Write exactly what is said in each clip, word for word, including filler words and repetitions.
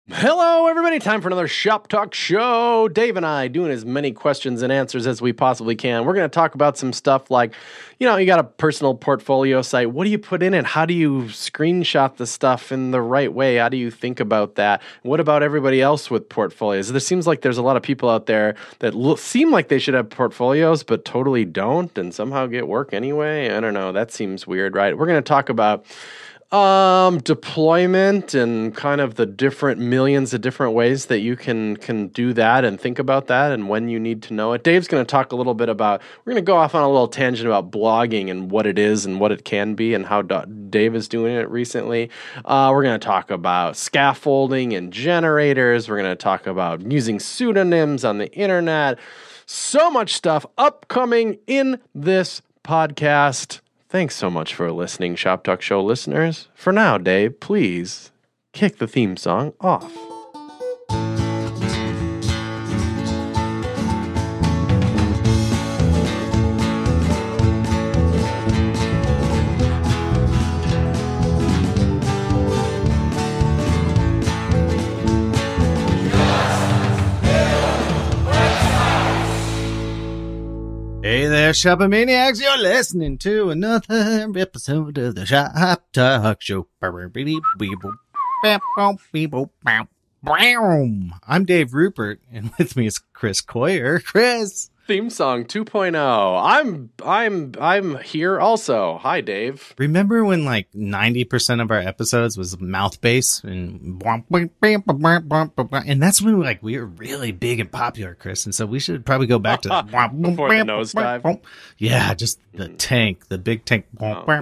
Hello, everybody. Time for another Shop Talk show. Dave and I doing as many questions and answers as we possibly can. We're going to talk about some stuff like, you know, you got a personal portfolio site. What do you put in it? How do you screenshot the stuff in the right way? How do you think about that? What about everybody else with portfolios? There seems like there's a lot of people out there that look, seem like they should have portfolios, but totally don't and somehow get work anyway. I don't know. That seems weird, right? We're going to talk about Um, deployment and kind of the different millions of different ways that you can can do that and think about that and when you need to know it. Dave's going to talk a little bit about, we're going to go off on a little tangent about blogging and what it is and what it can be and how Do- Dave is doing it recently. Uh, we're going to talk about scaffolding and generators. We're going to talk about using pseudonyms on the internet. So much stuff upcoming in this podcast. Thanks so much for listening, Shop Talk Show listeners. For now, Dave, please kick the theme song off. Hey there, Shopomaniacs. You're listening to another episode of the Shop Talk Show. I'm Dave Rupert, and with me is Chris Coyer. Chris! Theme song two point oh. I'm I'm I'm here also. Hi, Dave. Remember when like ninety percent of our episodes was mouth bass and and that's when like we were really big and popular, Chris, and so we should probably go back to that. Before the nosedive. Yeah, just the tank, the big tank. Oh.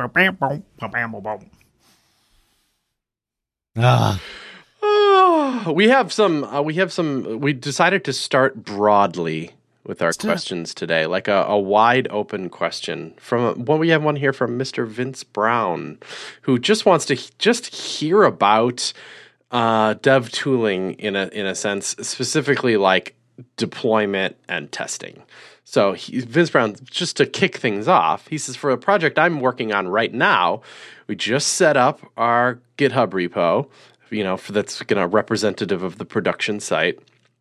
Ah. Oh, we have some uh, we have some we decided to start broadly with our Let's do it. questions today, like a, a wide open question from well, we have one here from Mister Vince Brown, who just wants to he- just hear about uh, dev tooling in a in a sense, specifically like deployment and testing. So he, Vince Brown, just to kick things off, he says, for a project I'm working on right now, we just set up our GitHub repo, you know, for that's you know, representative of the production site.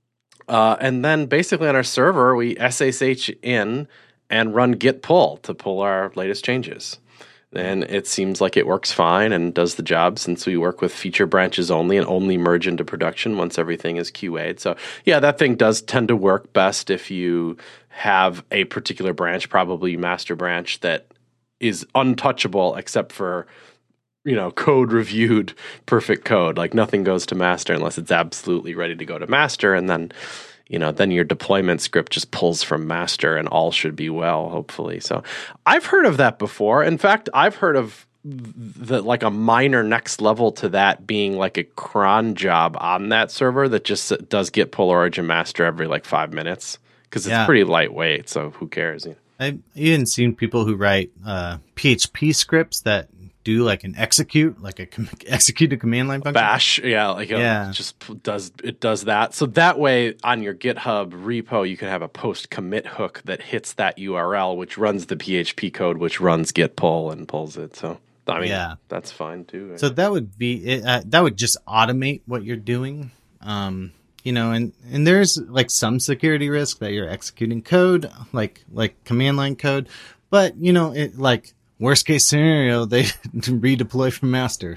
Uh, and then basically on our server, we S S H in and run git pull to pull our latest changes. And it seems like it works fine and does the job since we work with feature branches only and only merge into production once everything is Q A'd. So yeah, that thing does tend to work best if you have a particular branch, probably master branch, that is untouchable except for, you know, code reviewed perfect code. Like nothing goes to master unless it's absolutely ready to go to master. And then, you know, then your deployment script just pulls from master and all should be well, hopefully. So I've heard of that before. In fact, I've heard of the like a minor next level to that being like a cron job on that server that just does git pull origin master every like five minutes because it's Yeah. pretty lightweight. So who cares? You know? I've even seen people who write uh, P H P scripts that do like an execute, like a com- execute a command line function. Bash, yeah, like a, Yeah. it just p- does it does that. So that way on your GitHub repo, you can have a post commit hook that hits that U R L, which runs the P H P code, which runs git pull and pulls it. So I mean, Yeah. that's fine too. So that would be it, uh, that would just automate what you're doing. Um, you know, and, and there's like some security risk that you're executing code, like like command line code, but you know, it like worst case scenario, they redeploy from master,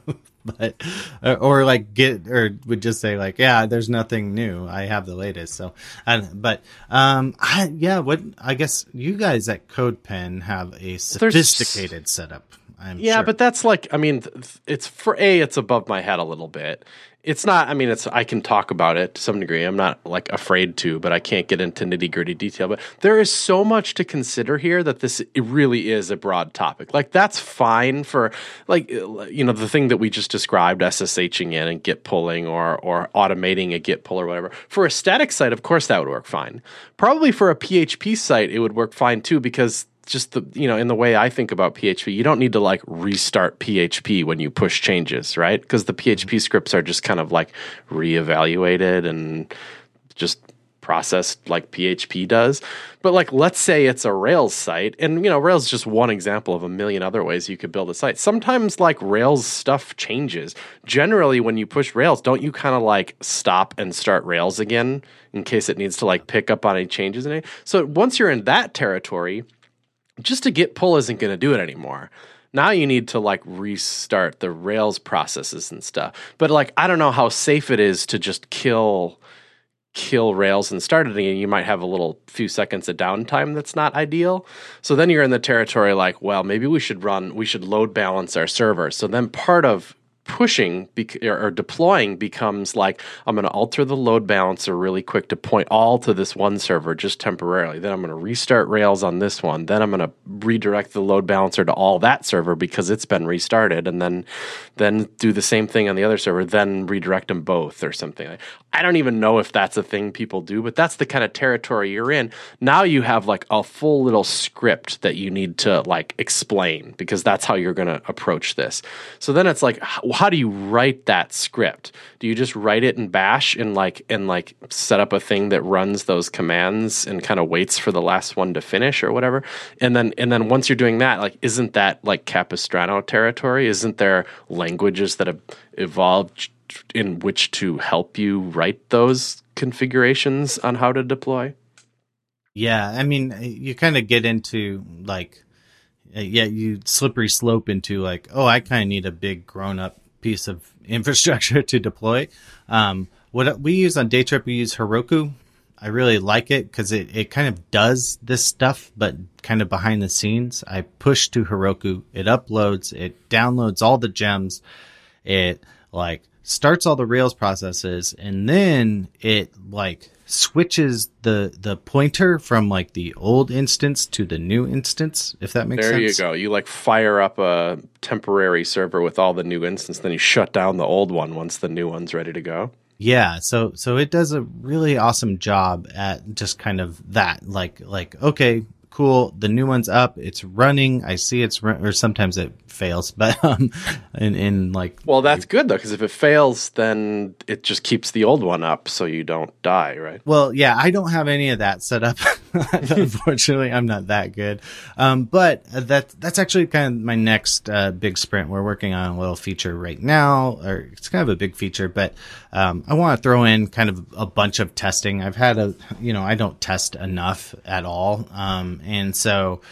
but or, or like get or would just say like, yeah, there's nothing new. I have the latest. So, and but um, I, yeah, what I guess you guys at CodePen have a sophisticated setup. I'm yeah, sure. but that's like, I mean, th- it's for a, it's above my head a little bit. It's not, I mean, it's, I can talk about it to some degree. I'm not like afraid to, but I can't get into nitty gritty detail. But there is so much to consider here that this it really is a broad topic. Like that's fine for like, you know, the thing that we just described, SSHing in and git pulling or, or automating a git pull or whatever. For a static site, of course that would work fine. Probably for a P H P site, it would work fine too, because just the, you know, in the way I think about P H P, you don't need to like restart P H P when you push changes, right? Because the P H P scripts are just kind of like reevaluated and just processed like P H P does. But like, let's say it's a Rails site, and you know, Rails is just one example of a million other ways you could build a site. Sometimes like Rails stuff changes. Generally, when you push Rails, don't you kind of like stop and start Rails again in case it needs to like pick up on any changes in it? So once you're in that territory, just a git pull isn't going to do it anymore. Now you need to like restart the Rails processes and stuff. But like, I don't know how safe it is to just kill kill Rails and start it again. You might have a little few seconds of downtime that's not ideal. So then you're in the territory like, well, maybe we should run, we should load balance our server. So then part of pushing bec- or, or deploying becomes like, I'm going to alter the load balancer really quick to point all to this one server just temporarily. Then I'm going to restart Rails on this one. Then I'm going to redirect the load balancer to all that server because it's been restarted, and then then do the same thing on the other server, then redirect them both or something. I don't even know if that's a thing people do, but that's the kind of territory you're in. Now you have like a full little script that you need to like explain because that's how you're going to approach this. So then it's like, how do you write that script? Do you just write it in Bash and like and like set up a thing that runs those commands and kind of waits for the last one to finish or whatever? And then and then once you're doing that, like isn't that like Capistrano territory? Isn't there languages that have evolved in which to help you write those configurations on how to deploy? Yeah, I mean, you kind of get into like, yeah, you slippery slope into like, oh, I kind of need a big grown up piece of infrastructure to deploy. Um, what we use on Daytrip, we use Heroku. I really like it because it, it kind of does this stuff, but kind of behind the scenes. I push to Heroku, it uploads, it downloads all the gems, it like starts all the Rails processes, and then it like switches the the pointer from like the old instance to the new instance, if that makes there sense. There you go. You like fire up a temporary server with all the new instance, then you shut down the old one once the new one's ready to go. Yeah, so so it does a really awesome job at just kind of that, like like okay, cool, the new one's up, it's running, I see it's run- or sometimes it fails, but um in, in like well, that's good though, because if it fails, then it just keeps the old one up so you don't die, right? Well, yeah, I don't have any of that set up. Unfortunately, I'm not that good. Um, but that that's actually kind of my next uh, big sprint. We're working on a little feature right now, or it's kind of a big feature, but um, I want to throw in kind of a bunch of testing. I've had a, you know, I don't test enough at all. Um, and so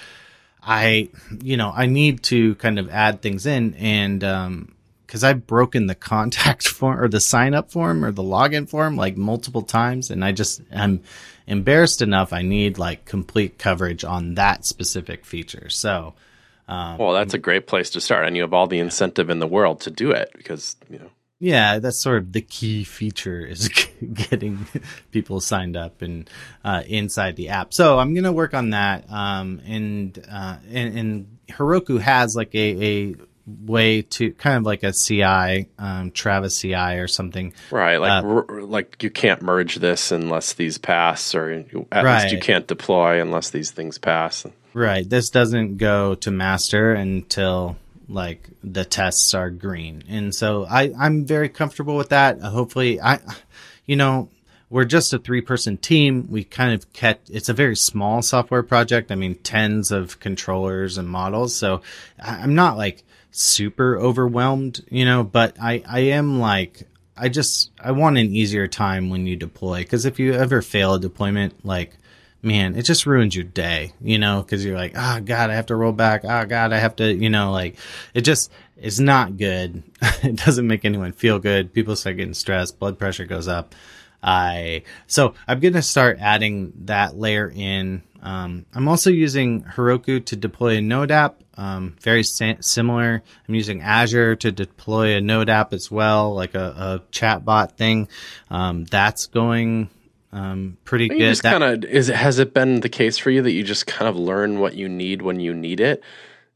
I, you know, I need to kind of add things in, and um, because I've broken the contact form or the sign up form or the login form like multiple times, and I just I'm embarrassed enough. I need like complete coverage on that specific feature. So, um, well, that's a great place to start, and you have all the incentive in the world to do it because you know. Yeah, that's sort of the key feature is getting people signed up and uh, inside the app. So I'm going to work on that. Um, and, uh, and and Heroku has like a, a way to kind of like a C I, um, Travis C I or something. Right, like uh, r- like you can't merge this unless these pass, or you, at right. least you can't deploy unless these things pass. Right. This doesn't go to master until like the tests are green. And so I, I'm very comfortable with that. Uh, hopefully I, you know, we're just a three person team. We kind of kept, it's a very small software project. I mean, tens of controllers and models. So I, I'm not like super overwhelmed, you know, but I, I am like, I just, I want an easier time when you deploy. Cause if you ever fail a deployment, like, man, it just ruins your day, you know, because you're like, oh, God, I have to roll back. Oh, God, I have to, you know, like it just is not good. It doesn't make anyone feel good. People start getting stressed. Blood pressure goes up. I so I'm going to start adding that layer in. Um, I'm also using Heroku to deploy a Node app. Um, very sa- similar. I'm using Azure to deploy a Node app as well, like a, a chatbot thing. Um, that's going Um, pretty you good. Just kind of is it has it been the case for you that you just kind of learn what you need when you need it?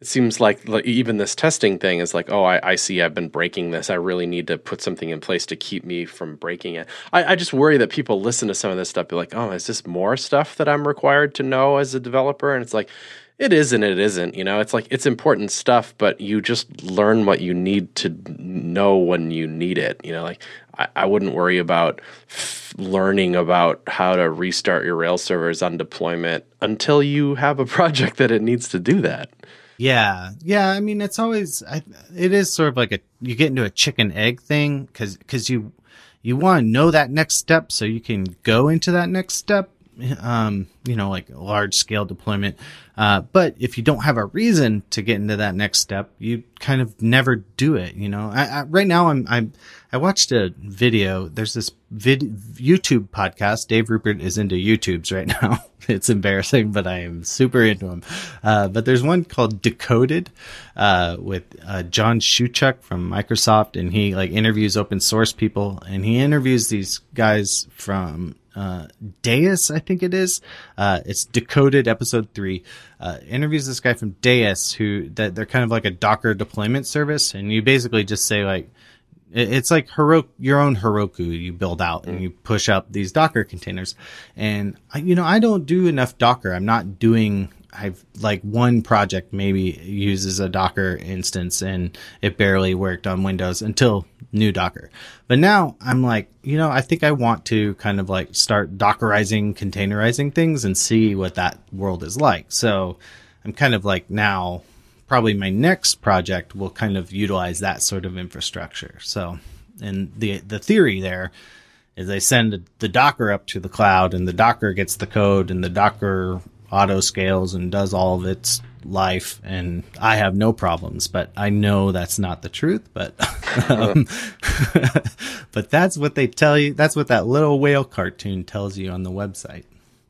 it seems like, like even this testing thing is like, oh, I, I see I've been breaking this. I really need to put something in place to keep me from breaking it. I, I just worry that people listen to some of this stuff, be like, oh, is this more stuff that I'm required to know as a developer? And it's like, it is and it isn't. You know, it's like it's important stuff, but you just learn what you need to know when you need it. You know, like I, I wouldn't worry about f- learning about how to restart your Rails servers on deployment until you have a project that it needs to do that. Yeah. Yeah. I mean, it's always, I, it is sort of like a, you get into a chicken egg thing because, because you, you want to know that next step so you can go into that next step. Um, you know, like a large scale deployment. Uh, but if you don't have a reason to get into that next step, you kind of never do it. You know, I, I right now I'm, I'm, I watched a video. There's this vid YouTube podcast. Dave Rupert is into YouTubes right now. It's embarrassing, but I am super into them. Uh, but there's one called Decoded, uh, with, uh, John Shuchuk from Microsoft, and he like interviews open source people, and he interviews these guys from, uh, Deis, I think it is. Uh, it's Decoded episode three, uh, interviews this guy from Deis who, that they're kind of like a Docker deployment service. And you basically just say like, it's like Heroku, your own Heroku you build out and you push up these Docker containers. And I, you know, I don't do enough Docker. I'm not doing, I've like one project maybe uses a Docker instance and it barely worked on Windows until new Docker. But now I'm like, you know, I think I want to kind of like start Dockerizing, containerizing things and see what that world is like. So I'm kind of like now, probably my next project will kind of utilize that sort of infrastructure. So, and the the theory there is they send the Docker up to the cloud and the Docker gets the code and the Docker auto scales and does all of its life, and I have no problems. But I know that's not the truth. But um, but that's what they tell you. That's what that little whale cartoon tells you on the website.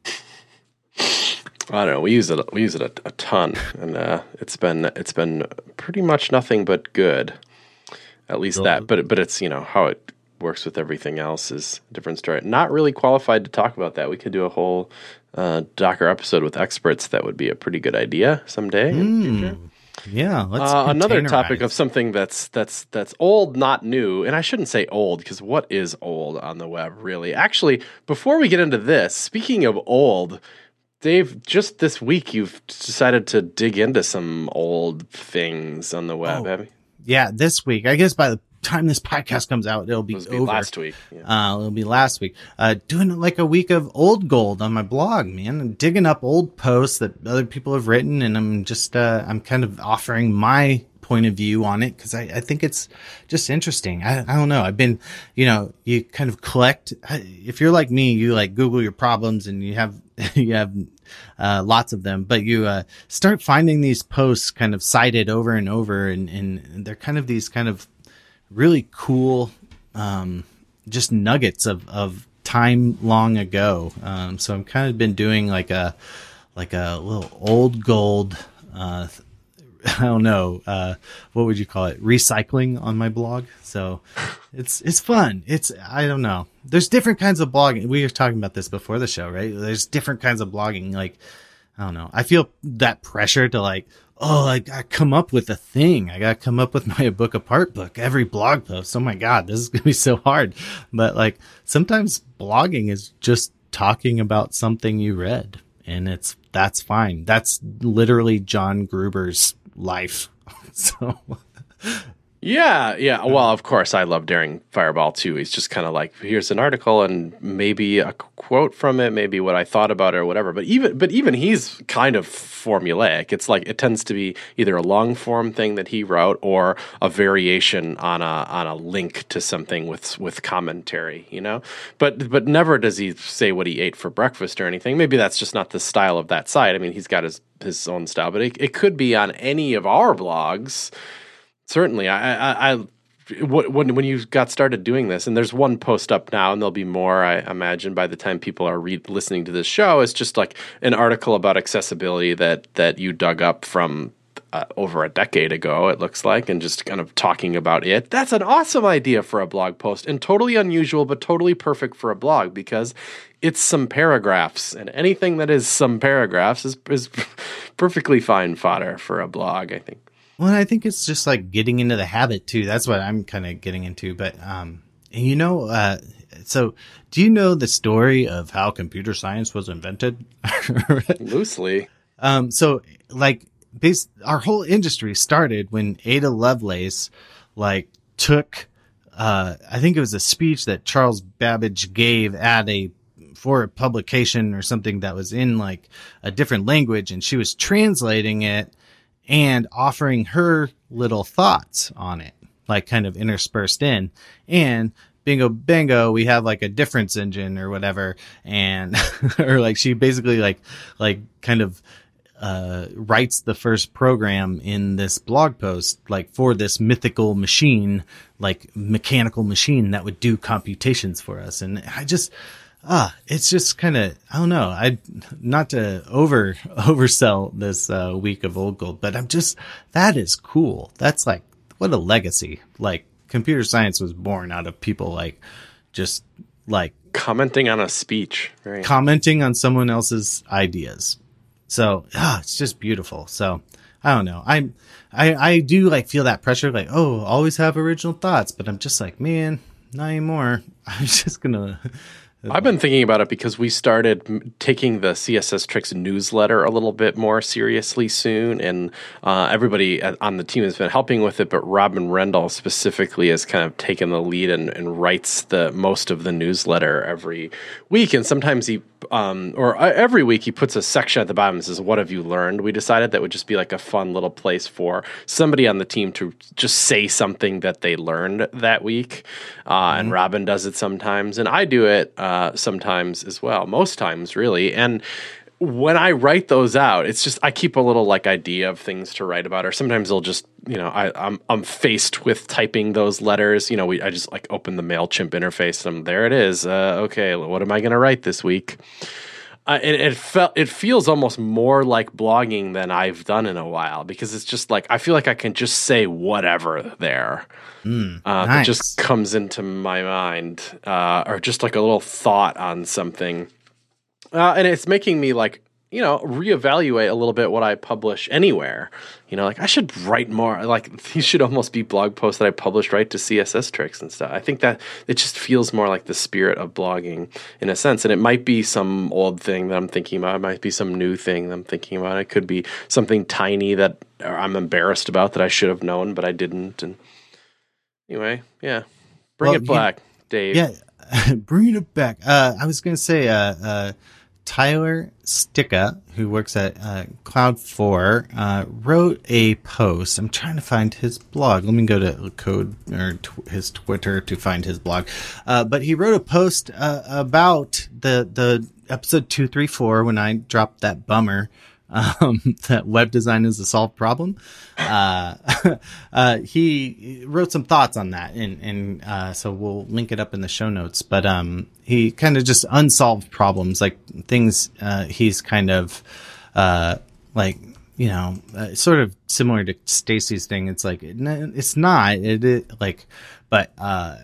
I don't know. We use it. We use it a, a ton, and uh, it's been it's been pretty much nothing but good. At least so, that. But but it's, you know, how it works with everything else is a different story. Not really qualified to talk about that. We could do a whole uh, Docker episode with experts. That would be a pretty good idea someday. Mm. In the future. Yeah. Let's uh, another topic of something that's that's that's old, not new, and I shouldn't say old because what is old on the web really? Actually, before we get into this, speaking of old. Dave, just this week you've decided to dig into some old things on the web, oh, have you? Yeah, this week. I guess by the time this podcast comes out, it'll be, it'll be over. last week. Yeah. Uh, it'll be last week. Uh, doing like a week of old gold on my blog, man. I'm digging up old posts that other people have written, and I'm just, uh, I'm kind of offering my point of view on it because I, I think it's just interesting. I, I don't know. I've been, you know, you kind of collect. If you're like me, you like Google your problems and you have you have uh, lots of them, but you uh, start finding these posts kind of cited over and over, and, and they're kind of these kind of really cool, um, just nuggets of of time long ago. Um, so I'm kind of been doing like a like a little old gold. Uh, I don't know, uh, what would you call it? Recycling on my blog. So it's, it's fun. It's, I don't know. There's different kinds of blogging. We were talking about this before the show, right? There's different kinds of blogging. Like, I don't know. I feel that pressure to like, oh, I gotta come up with a thing. I gotta come up with my book apart book, every blog post. Oh my God, this is going to be so hard. But like sometimes blogging is just talking about something you read, and it's, that's fine. That's literally John Gruber's life. So yeah yeah well, of course I love Daring Fireball too. He's just kind of like, here's an article and maybe a quote from it, maybe what I thought about it or whatever, but even but even he's kind of formulaic. It's like it tends to be either a long form thing that he wrote or a variation on a on a link to something with with commentary, you know, but but never does he say what he ate for breakfast or anything. Maybe that's just not the style of that site. I mean, he's got his his own style, but it, it could be on any of our blogs. Certainly, I, I, I, when when you got started doing this, and there's one post up now, and there'll be more, I imagine, by the time people are re- listening to this show. It's just like an article about accessibility that that you dug up from uh, over a decade ago, it looks like, and just kind of talking about it. That's an awesome idea for a blog post, and totally unusual, but totally perfect for a blog because it's some paragraphs, and anything that is some paragraphs is, is perfectly fine fodder for a blog, I think. Well, I think it's just like getting into the habit too. That's what I'm kind of getting into. But, um, you know, uh, so do you know the story of how computer science was invented? Loosely. Um, so like base, our whole industry started when Ada Lovelace, like took, uh, I think it was a speech that Charles Babbage gave at a, for a publication or something that was in like a different language, and she was translating it and offering her little thoughts on it, like kind of interspersed in. And bingo, bango, we have like a difference engine or whatever. And, or like she basically like, like kind of, uh, writes the first program in this blog post, like for this mythical machine, like mechanical machine that would do computations for us. And I just, Ah, it's just kind of, I don't know. I, not to over, oversell this, uh, week of Old Gold, but I'm just, that is cool. That's like, what a legacy. Like, computer science was born out of people like, just like commenting on a speech, right? Commenting on someone else's ideas. So, ah, it's just beautiful. So, I don't know. I'm, I, I do like feel that pressure, like, oh, always have original thoughts, but I'm just like, man, not anymore. I'm just gonna, I've been thinking about it because we started m- taking the C S S Tricks newsletter a little bit more seriously soon, and uh, everybody on the team has been helping with it, but Robin Rendell specifically has kind of taken the lead and, and writes the most of the newsletter every week, and sometimes he, um, or uh, every week he puts a section at the bottom and says, what have you learned? We decided that would just be like a fun little place for somebody on the team to just say something that they learned that week, uh, mm-hmm. and Robin does it sometimes, and I do it uh, Uh, sometimes as well, most times really. And when I write those out, it's just I keep a little like idea of things to write about, or sometimes I'll just, you know, I, I'm I'm faced with typing those letters. You know, we I just like open the MailChimp interface and there it is. Uh, okay, what am I going to write this week? Uh, and it felt it feels almost more like blogging than I've done in a while, because it's just like I feel like I can just say whatever there. Mm, uh, nice. That just comes into my mind, uh, or just like a little thought on something. Uh, and it's making me like, you know, reevaluate a little bit what I publish anywhere. You know, like I should write more. Like these should almost be blog posts that I published right to C S S Tricks and stuff. I think that it just feels more like the spirit of blogging in a sense. And it might be some old thing that I'm thinking about. It might be some new thing that I'm thinking about. It could be something tiny that I'm embarrassed about that I should have known, but I didn't. And anyway, yeah. Bring well, it back, you, Dave. Yeah, bring it back. Uh, I was going to say, uh, uh, Tyler Sticka, who works at uh, Cloud four, uh, wrote a post. I'm trying to find his blog. Let me go to Code or tw- his Twitter to find his blog. Uh, but he wrote a post uh, about the the episode two three four when I dropped that bummer. Um, that web design is a solved problem. Uh, uh, he wrote some thoughts on that, and, and, uh, so we'll link it up in the show notes, but, um, he kind of just unsolved problems, like things, uh, he's kind of, uh, like, you know, uh, sort of similar to Stacy's thing. It's like, it, it's not, it, it like, but, uh,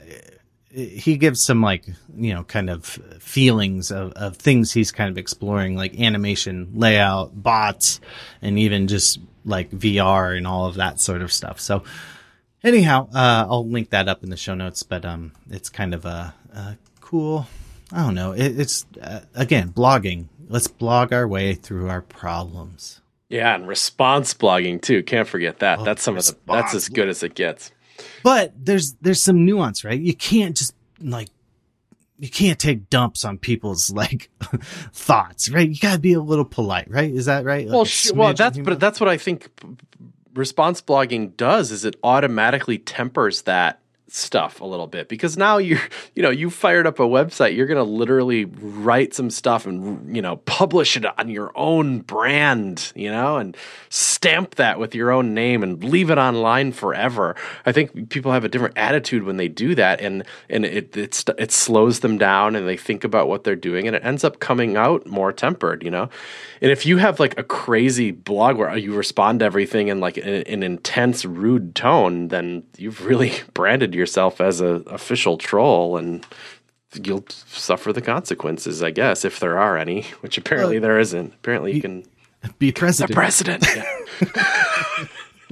he gives some like, you know, kind of feelings of, of things he's kind of exploring, like animation, layout, bots, and even just like V R and all of that sort of stuff. So anyhow, uh, I'll link that up in the show notes, but, um, it's kind of a, a cool, I don't know. It, it's, uh, again, blogging. Let's blog our way through our problems. Yeah. And response blogging too. Can't forget that. Oh, that's some response. of the, that's as good as it gets. But there's there's some nuance, right? You can't just like you can't take dumps on people's like thoughts, right? You gotta be a little polite, right? Is that right? Like well, sh- well, that's humor? But that's what I think response blogging does. Is it automatically tempers that stuff a little bit, because now you're, you know, you fired up a website, you're going to literally write some stuff and, you know, publish it on your own brand, you know, and stamp that with your own name and leave it online forever. I think people have a different attitude when they do that, and, and it, it, it slows them down, and they think about what they're doing, and it ends up coming out more tempered, you know? And if you have like a crazy blog where you respond to everything in like an, an intense, rude tone, then you've really branded yourself as a official troll, and you'll suffer the consequences, I guess, if there are any, which apparently well, there isn't. Apparently you can be president. The president. Yeah.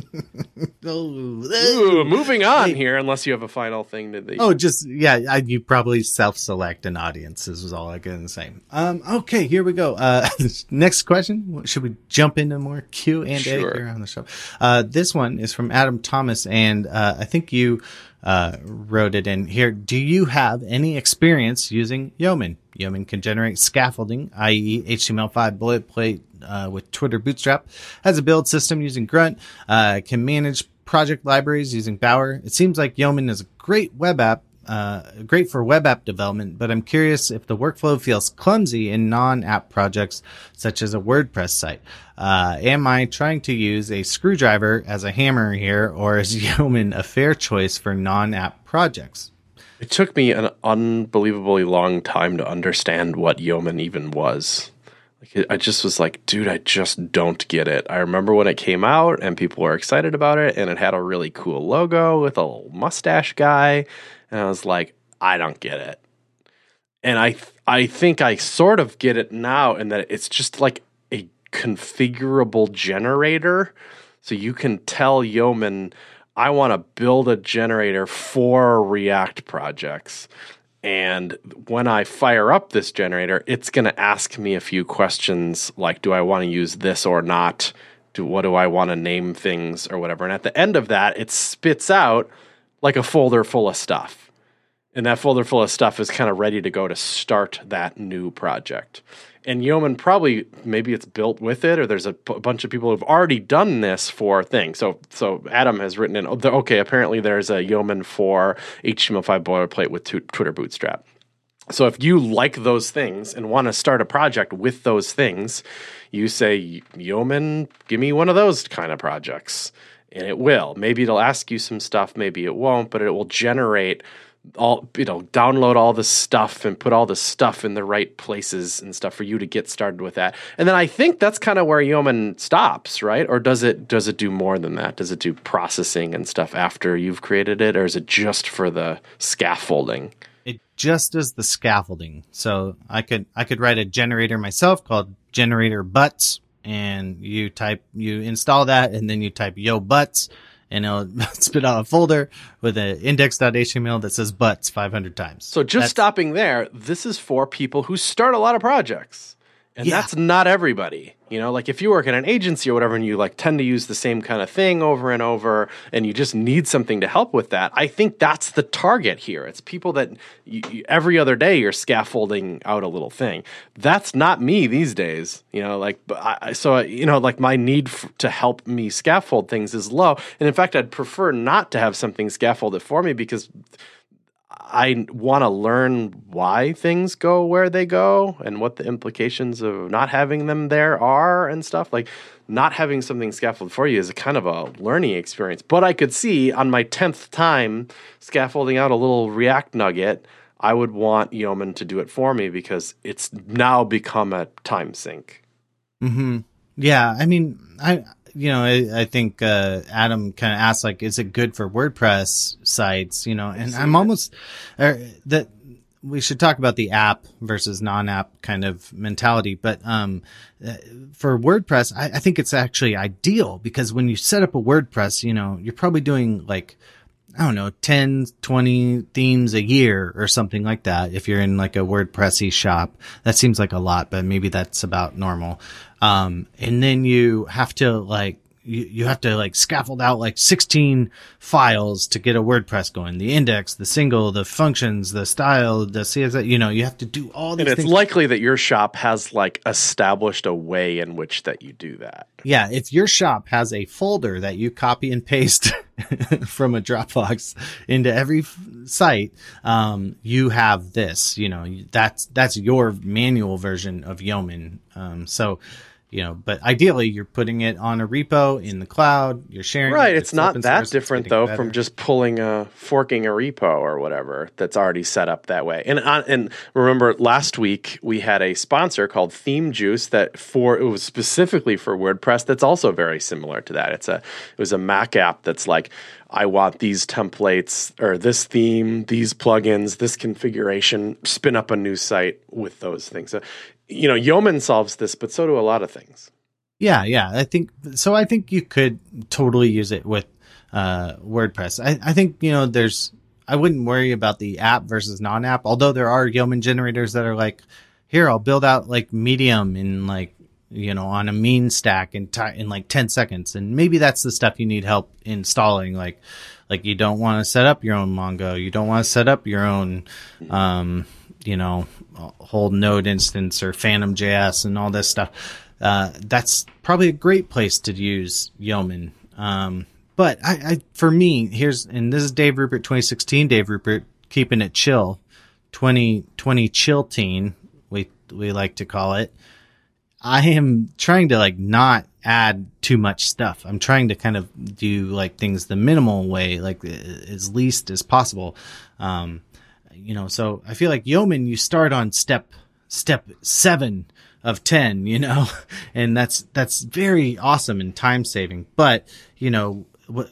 Ooh, moving on here, unless you have a final thing to the. Oh, just yeah, I, you probably self-select an audience. Is all I can say. Um, okay, here we go. Uh, next question. Should we jump into more Q and A sure. here on the show? Uh, this one is from Adam Thomas, and uh, I think you uh, wrote it in here. Do you have any experience using Yeoman? Yeoman can generate scaffolding, that is, H T M L five boilerplate uh, with Twitter Bootstrap. Has a build system using Grunt. Uh, can manage project libraries using Bower. It seems like Yeoman is a great web app, uh, great for web app development, but I'm curious if the workflow feels clumsy in non-app projects, such as a WordPress site. Uh, am I trying to use a screwdriver as a hammer here, or is Yeoman a fair choice for non-app projects? It took me an unbelievably long time to understand what Yeoman even was. Like, it, I just was like, dude, I just don't get it. I remember when it came out and people were excited about it, and it had a really cool logo with a little mustache guy, and I was like, I don't get it. And I, th- I think I sort of get it now, in that it's just like a configurable generator. So you can tell Yeoman, I want to build a generator for React projects. And when I fire up this generator, it's going to ask me a few questions like, do I want to use this or not? Do, what do I want to name things or whatever? And at the end of that, it spits out like a folder full of stuff. And that folder full of stuff is kind of ready to go to start that new project. And Yeoman probably, maybe it's built with it, or there's a p- bunch of people who've already done this for things. So so Adam has written in, okay, apparently there's a Yeoman for H T M L five boilerplate with t- Twitter Bootstrap. So if you like those things and want to start a project with those things, you say, Yeoman, give me one of those kind of projects. And it will. Maybe it'll ask you some stuff, maybe it won't, but it will generate all, you know, download all the stuff and put all the stuff in the right places and stuff for you to get started with that. And then I think that's kind of where Yeoman stops, right? Or does it does it do more than that? Does it do processing and stuff after you've created it, or is it just for the scaffolding? It just does the scaffolding. So I could I could write a generator myself called generator butts, and you type you install that, and then you type yo butts, and it'll spit out a folder with an index dot H T M L that says butts five hundred times. So just that's, stopping there, this is for people who start a lot of projects. And yeah. That's not everybody. You know, like if you work in an agency or whatever, and you like tend to use the same kind of thing over and over, and you just need something to help with that, I think that's the target here. It's people that you, you, every other day you're scaffolding out a little thing. That's not me these days. You know, like, I, so, you know, like my need f- to help me scaffold things is low. And in fact, I'd prefer not to have something scaffolded for me, because I want to learn why things go where they go and what the implications of not having them there are and stuff. Like, not having something scaffolded for you is a kind of a learning experience. But I could see on my tenth time scaffolding out a little React nugget, I would want Yeoman to do it for me, because it's now become a time sink. Mm-hmm. Yeah, I mean, I... You know, I, I think uh, Adam kind of asked, like, is it good for WordPress sites? You know, and I'm almost uh, that we should talk about the app versus non-app kind of mentality. But um, uh, for WordPress, I, I think it's actually ideal, because when you set up a WordPress, you know, you're probably doing like, I don't know, ten, twenty themes a year or something like that. If you're in like a WordPressy shop, that seems like a lot, but maybe that's about normal. Um, and then you have to like you, you have to like scaffold out like sixteen files to get a WordPress going. The index, the single, the functions, the style, the C S S, you know, you have to do all these and it's things. likely that your shop has like established a way in which that you do that. Yeah. If your shop has a folder that you copy and paste from a Dropbox into every f- site, um, you have this, you know, that's, that's your manual version of Yeoman. Um, so, you know, but ideally you're putting it on a repo in the cloud, you're sharing. Right. it, It's not open that source, different though better. from just pulling a forking a repo or whatever that's already set up that way. And on, and remember last week we had a sponsor called Theme Juice that for it was specifically for WordPress that's also very similar to that. It's a it was a Mac app that's like, I want these templates or this theme, these plugins, this configuration, spin up a new site with those things. So, you know, Yeoman solves this, but so do a lot of things. Yeah, yeah. I think so. I think you could totally use it with uh, WordPress. I, I think, you know, there's, I wouldn't worry about the app versus non-app, although there are Yeoman generators that are like, here, I'll build out like Medium in like, you know, on a mean stack in, t- in like ten seconds. And maybe that's the stuff you need help installing. Like, like you don't want to set up your own Mongo. You don't want to set up your own, um, you know, whole node instance or Phantom J S and all this stuff. Uh, that's probably a great place to use Yeoman. Um, but I, I, for me, here's, and this is Dave Rupert twenty sixteen, Dave Rupert keeping it chill, twenty twenty chillteen, we, we like to call it. I am trying to like not add too much stuff. I'm trying to kind of do like things the minimal way, like as least as possible. Um, you know, so I feel like Yeoman, you start on step, step seven of ten, you know, and that's, that's very awesome and time saving. But, you know, what,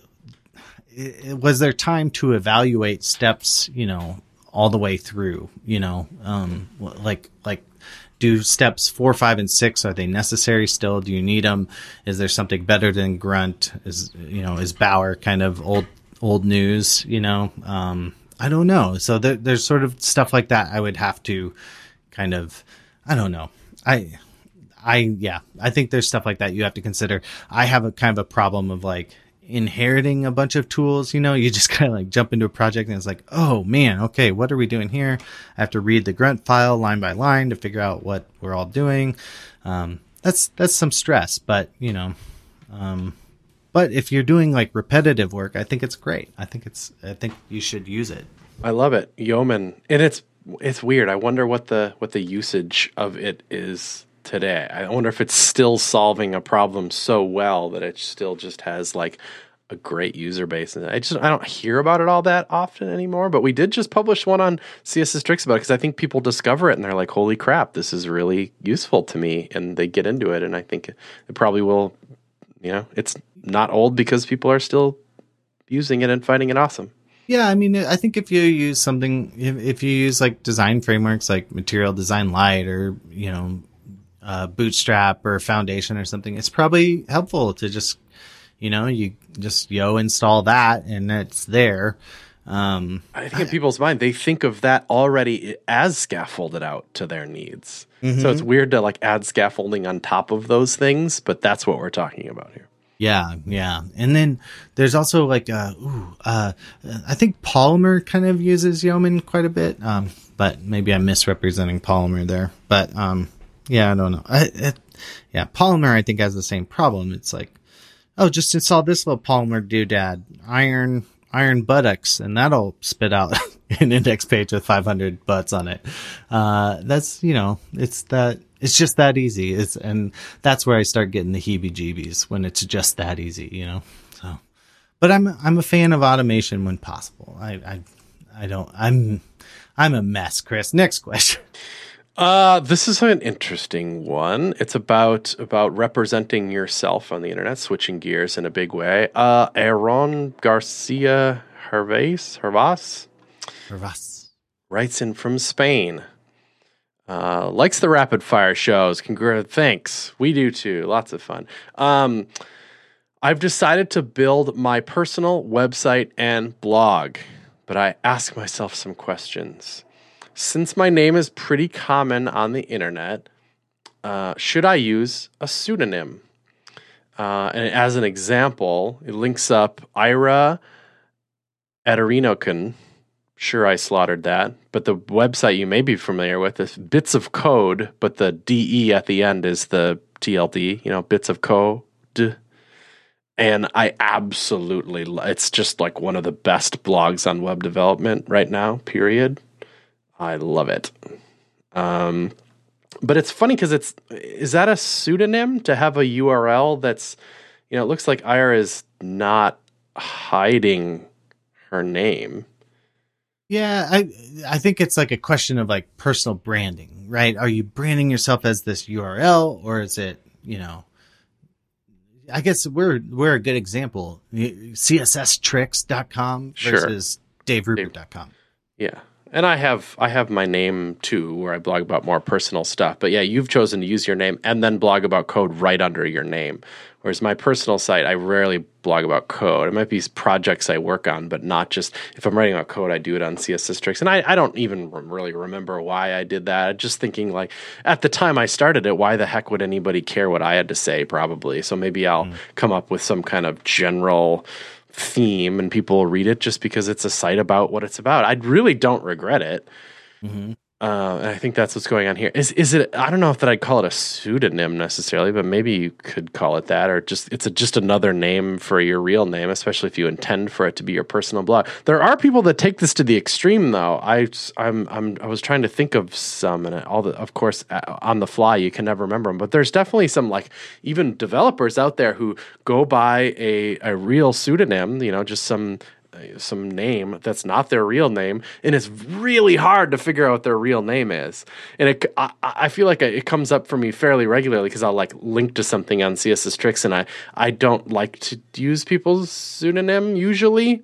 was there time to evaluate steps, you know, all the way through, you know, um, like, like, do steps four, five, and six, are they necessary still? Do you need them? Is there something better than Grunt? Is, you know, is Bower kind of old, old news, you know? Um, I don't know. So there, there's sort of stuff like that I would have to kind of, I don't know. I, I, yeah, I think there's stuff like that you have to consider. I have a kind of a problem of like inheriting a bunch of tools, you know, you just kind of like jump into a project and it's like, oh man, okay, what are we doing here? I have to read the Grunt file line by line to figure out what we're all doing. Um, that's, that's some stress, but you know, um, but if you're doing like repetitive work, I think it's great. I think it's, I think you should use it. I love it. Yeoman. And it's, it's weird. I wonder what the, what the usage of it is today. I wonder if it's still solving a problem so well that it still just has like a great user base. And I just, I don't hear about it all that often anymore, but we did just publish one on C S S Tricks about it because I think people discover it and they're like, holy crap, this is really useful to me. And they get into it. And I think it probably will, you know, it's not old because people are still using it and finding it awesome. Yeah, I mean, I think if you use something, if, if you use like design frameworks like Material Design Lite or, you know, uh, Bootstrap or Foundation or something, it's probably helpful to just, you know, you just yo install that and it's there. Um, I think in people's mind, they think of that already as scaffolded out to their needs. Mm-hmm. So it's weird to like add scaffolding on top of those things, but that's what we're talking about here. Yeah, yeah. And then there's also like, uh, ooh, uh, I think Polymer kind of uses Yeoman quite a bit. Um, but maybe I'm misrepresenting Polymer there. But, um, yeah, I don't know. I, it, yeah, Polymer, I think, has the same problem. It's like, oh, just install this little Polymer doodad, iron, iron buttocks, and that'll spit out an index page with five hundred butts on it. Uh, that's, you know, it's that, it's just that easy. It's, and that's where I start getting the heebie-jeebies when it's just that easy, you know? So, but I'm, I'm a fan of automation when possible. I, I, I don't, I'm, I'm a mess, Chris. Next question. Uh, this is an interesting one. It's about, about representing yourself on the internet, switching gears in a big way. Uh, Aaron Garcia Hervas, Hervas? Hervas. Writes in from Spain. Uh, likes the rapid fire shows. Congr- thanks. We do too. Lots of fun. Um, I've decided to build my personal website and blog, but I ask myself some questions. Since my name is pretty common on the internet, uh, should I use a pseudonym? Uh, and as an example, it links up Ira Aderinokun. Sure, I slaughtered that. But the website you may be familiar with is Bits of Code, but the D E at the end is the T L D, you know, Bits of Code. And I absolutely, it's just like one of the best blogs on web development right now, period. I love it. Um, but it's funny because it's, is that a pseudonym to have a U R L that's, you know, it looks like Ira is not hiding her name. Yeah, I I think it's like a question of like personal branding, right? Are you branding yourself as this U R L, or is it, you know, I guess we're we're a good example. C S S tricks dot com versus sure. Dave Rupert dot com. Yeah. And I have I have my name too, where I blog about more personal stuff. But yeah, you've chosen to use your name and then blog about code right under your name. Whereas my personal site, I rarely blog about code. It might be projects I work on, but not just, if I'm writing about code, I do it on C S S Tricks. And I, I don't even really remember why I did that. Just thinking like, at the time I started it, why the heck would anybody care what I had to say, probably. So maybe I'll mm. come up with some kind of general theme and people will read it just because it's a site about what it's about. I really don't regret it. Mm-hmm. Uh, and I think that's what's going on here. Is is it? I don't know if that I'd call it a pseudonym necessarily, but maybe you could call it that, or just it's a, just another name for your real name, especially if you intend for it to be your personal blog. There are people that take this to the extreme, though. I I'm I'm I was trying to think of some, and all the of course on the fly you can never remember them, but there's definitely some like even developers out there who go by a a real pseudonym, you know, just some. some name that's not their real name, and it's really hard to figure out what their real name is. And it, I, I feel like it comes up for me fairly regularly because I'll like link to something on C S S Tricks, and I, I don't like to use people's pseudonym usually.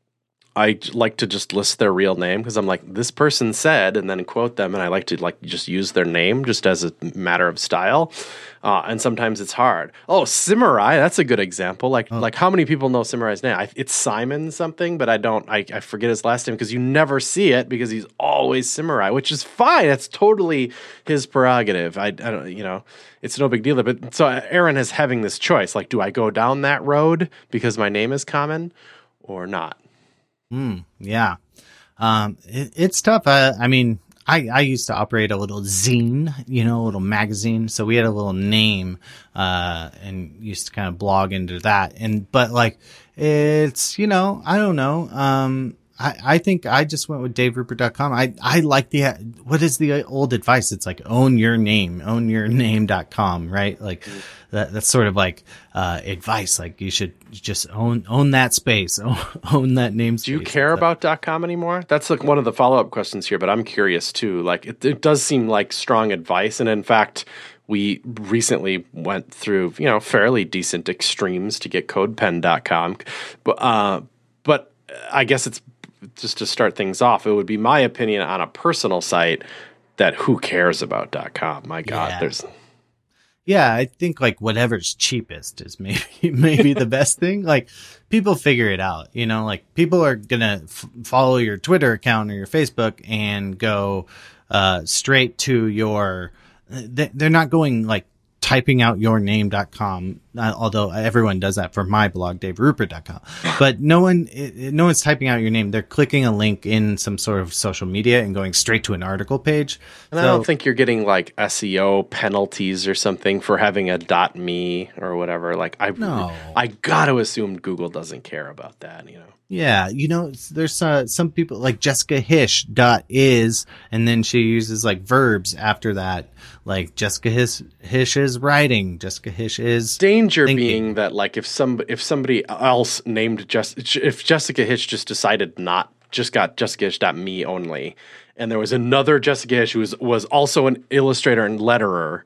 I like to just list their real name because I'm like, this person said, and then quote them, and I like to like just use their name just as a matter of style. Uh, and sometimes it's hard. Oh, Simurai, that's a good example. Like, oh. like how many people know Simurai's name? I, it's Simon something, but I don't. I, I forget his last name because you never see it because he's always Simurai, which is fine. That's totally his prerogative. I, I don't, you know, it's no big deal. But so Aaron is having this choice. Like, do I go down that road because my name is common, or not? Mm, yeah. Um, it, it's tough. Uh, I mean, I, I used to operate a little zine, you know, a little magazine. So we had a little name, uh, and used to kind of blog into that. And, but like, it's, you know, I don't know. Um, I, I think I just went with Dave Rupert dot com. I, I like the, what is the old advice? It's like own your name, own your name dot com, right? Like that, that's sort of like, uh, advice. Like you should just own, own that space, own, own that namespace. Do you care about .com anymore? That's like one of the follow-up questions here, but I'm curious too. Like it, it does seem like strong advice. And in fact, we recently went through, you know, fairly decent extremes to get CodePen dot com. But, uh, but I guess it's, just to start things off, it would be my opinion on a personal site that who cares about .com? My God, yeah. there's... Yeah, I think like whatever's cheapest is maybe maybe the best thing. Like people figure it out, you know, like people are going to f- follow your Twitter account or your Facebook and go uh, straight to your, they're not going like typing out your name dot com, uh, although everyone does that for my blog, Dave Rupert dot com. But no one, it, no one's typing out your name. They're clicking a link in some sort of social media and going straight to an article page. And so, I don't think you're getting like S E O penalties or something for having a .me or whatever. Like I, no. I got to assume Google doesn't care about that, you know. Yeah, you know, there's uh, some people like Jessica Hish dot is, and then she uses like verbs after that, like Jessica Hish, Hish is writing, Jessica Hish is danger thinking. Being that like if some if somebody else named just if Jessica Hish just decided not just got Jessica Hish dot me only, and there was another Jessica Hish who was was also an illustrator and letterer.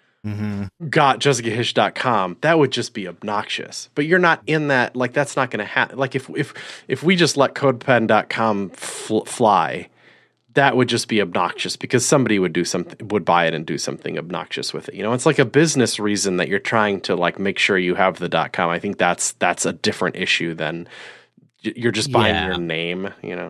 Mm-hmm. Got Jessica Hish dot com, that would just be obnoxious. But you're not in that, like that's not going to happen. Like if if if we just let CodePen dot com fl- fly, that would just be obnoxious because somebody would do something, would buy it and do something obnoxious with it. You know, it's like a business reason that you're trying to like make sure you have the .com. I think that's that's a different issue than you're just buying yeah. your name. You know.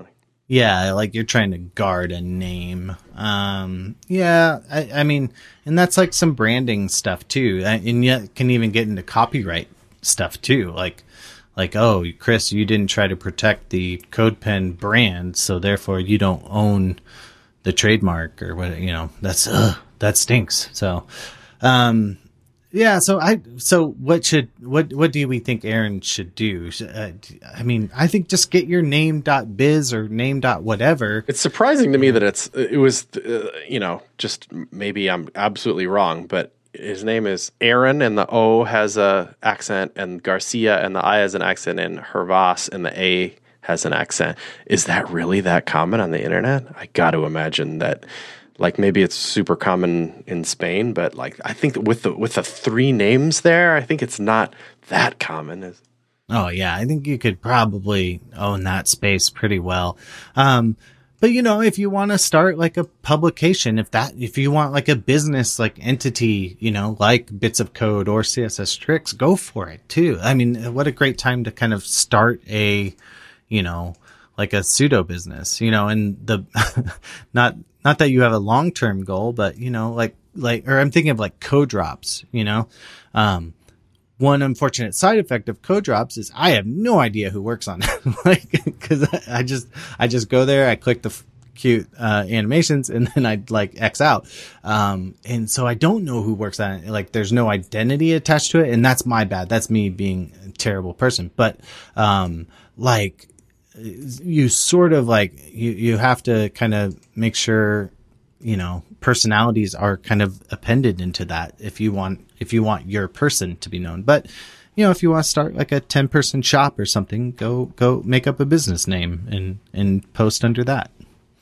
Yeah, like you're trying to guard a name. Um, yeah, I, I mean, and that's like some branding stuff too, and yet can even get into copyright stuff too. Like, like oh, Chris, you didn't try to protect the CodePen brand, so therefore you don't own the trademark or what. You know, that's uh, that stinks. So, um, yeah. So I. So what should what what do we think Aaron should do? Uh, I mean, I think just get your name.biz or name. Whatever. It's surprising to me that it's it was uh, you know, just maybe I'm absolutely wrong, but his name is Aaron and the O has a accent, and Garcia and the I has an accent, and Hervas and the A has an accent. Is that really that common on the internet? I got to imagine that. Like maybe it's super common in Spain, but like I think that with the with the three names there, I think it's not that common. Oh yeah, I think you could probably own that space pretty well. Um, but you know, if you want to start like a publication, if that if you want like a business like entity, you know, like Bits of Code or C S S Tricks, go for it too. I mean, what a great time to kind of start a, you know, like a pseudo business, you know, and the not not that you have a long term goal, but you know, like like or I'm thinking of like code drops, you know. Um one unfortunate side effect of code drops is I have no idea who works on it. Like cuz I just I just go there, I click the f- cute uh animations, and then I like X out. Um and so I don't know who works on it. Like there's no identity attached to it, and that's my bad. That's me being a terrible person. But um like you sort of like you, you have to kind of make sure, you know, personalities are kind of appended into that if you want if you want your person to be known. But you know, if you want to start like a ten person shop or something, go go make up a business name and and post under that.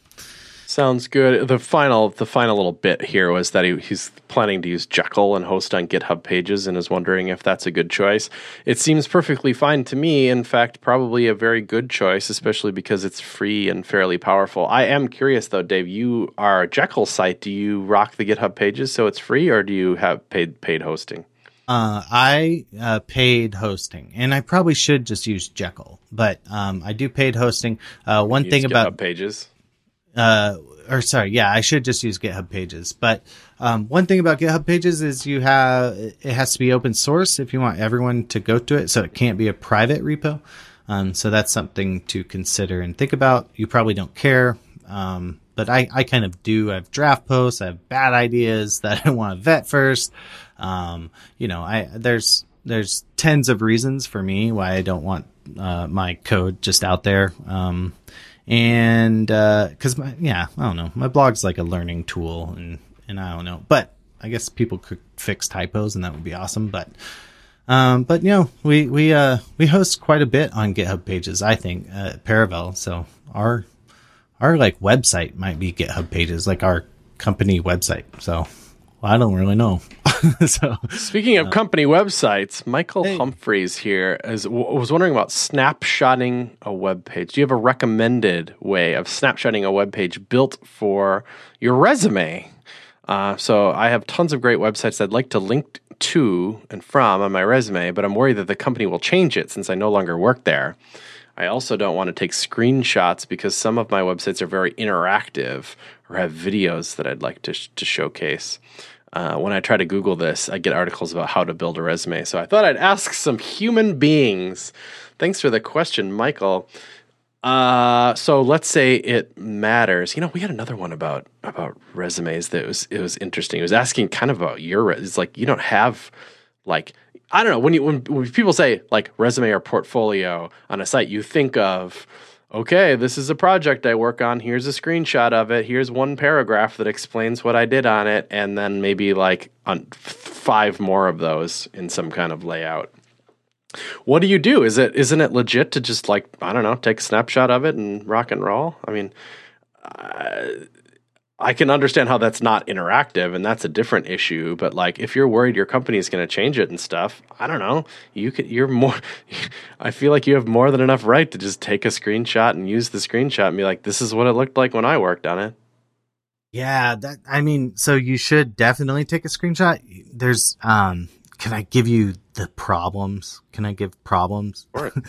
Sounds good. The final, the final little bit here was that he, he's planning to use Jekyll and host on GitHub Pages, and is wondering if that's a good choice. It seems perfectly fine to me. In fact, probably a very good choice, especially because it's free and fairly powerful. I am curious, though, Dave. You are a Jekyll site. Do you rock the GitHub Pages so it's free, or do you have paid paid hosting? Uh, I uh, paid hosting, and I probably should just use Jekyll, but um, I do paid hosting. Uh, one Use thing GitHub about Pages. Uh, or sorry, yeah, I should just use GitHub Pages. But um, one thing about GitHub Pages is you have it has to be open source if you want everyone to go to it, so it can't be a private repo. Um, so that's something to consider and think about. You probably don't care, um, but I, I kind of do. I have draft posts, I have bad ideas that I want to vet first. Um, you know, I there's there's tens of reasons for me why I don't want uh, my code just out there. Um, And, uh, cause my, yeah, I don't know. My blog's like a learning tool, and, and I don't know, but I guess people could fix typos, and that would be awesome. But, um, but you know, we, we, uh, we host quite a bit on GitHub Pages, I think, uh, at Paravel. So our, our like website might be GitHub Pages, like our company website. So well, I don't really know. So speaking of uh, company websites, Michael hey. Humphreys here is, w- was wondering about snapshotting a web page. Do you have a recommended way of snapshotting a web page built for your resume? Uh, so I have tons of great websites I'd like to link to and from on my resume, but I'm worried that the company will change it since I no longer work there. I also don't want to take screenshots because some of my websites are very interactive or have videos that I'd like to sh- to showcase. Uh, when I try to Google this, I get articles about how to build a resume. So I thought I'd ask some human beings. Thanks for the question, Michael. Uh, so let's say it matters. You know, we had another one about about resumes that was it was interesting. It was asking kind of about your. It's like you don't have like I don't know when you when, when people say like resume or portfolio on a site, you think of. Okay, this is a project I work on. Here's a screenshot of it. Here's one paragraph that explains what I did on it, and then maybe like on five more of those in some kind of layout. What do you do? Is it isn't it legit to just like I don't know, take a snapshot of it and rock and roll? I mean, uh, I can understand how that's not interactive, and that's a different issue. But like, if you're worried your company is going to change it and stuff, I don't know. You could. You're more. I feel like you have more than enough right to just take a screenshot and use the screenshot and be like, "This is what it looked like when I worked on it." Yeah, that. I mean, so you should definitely take a screenshot. There's. Um. Can I give you the problems? Can I give problems? Sure.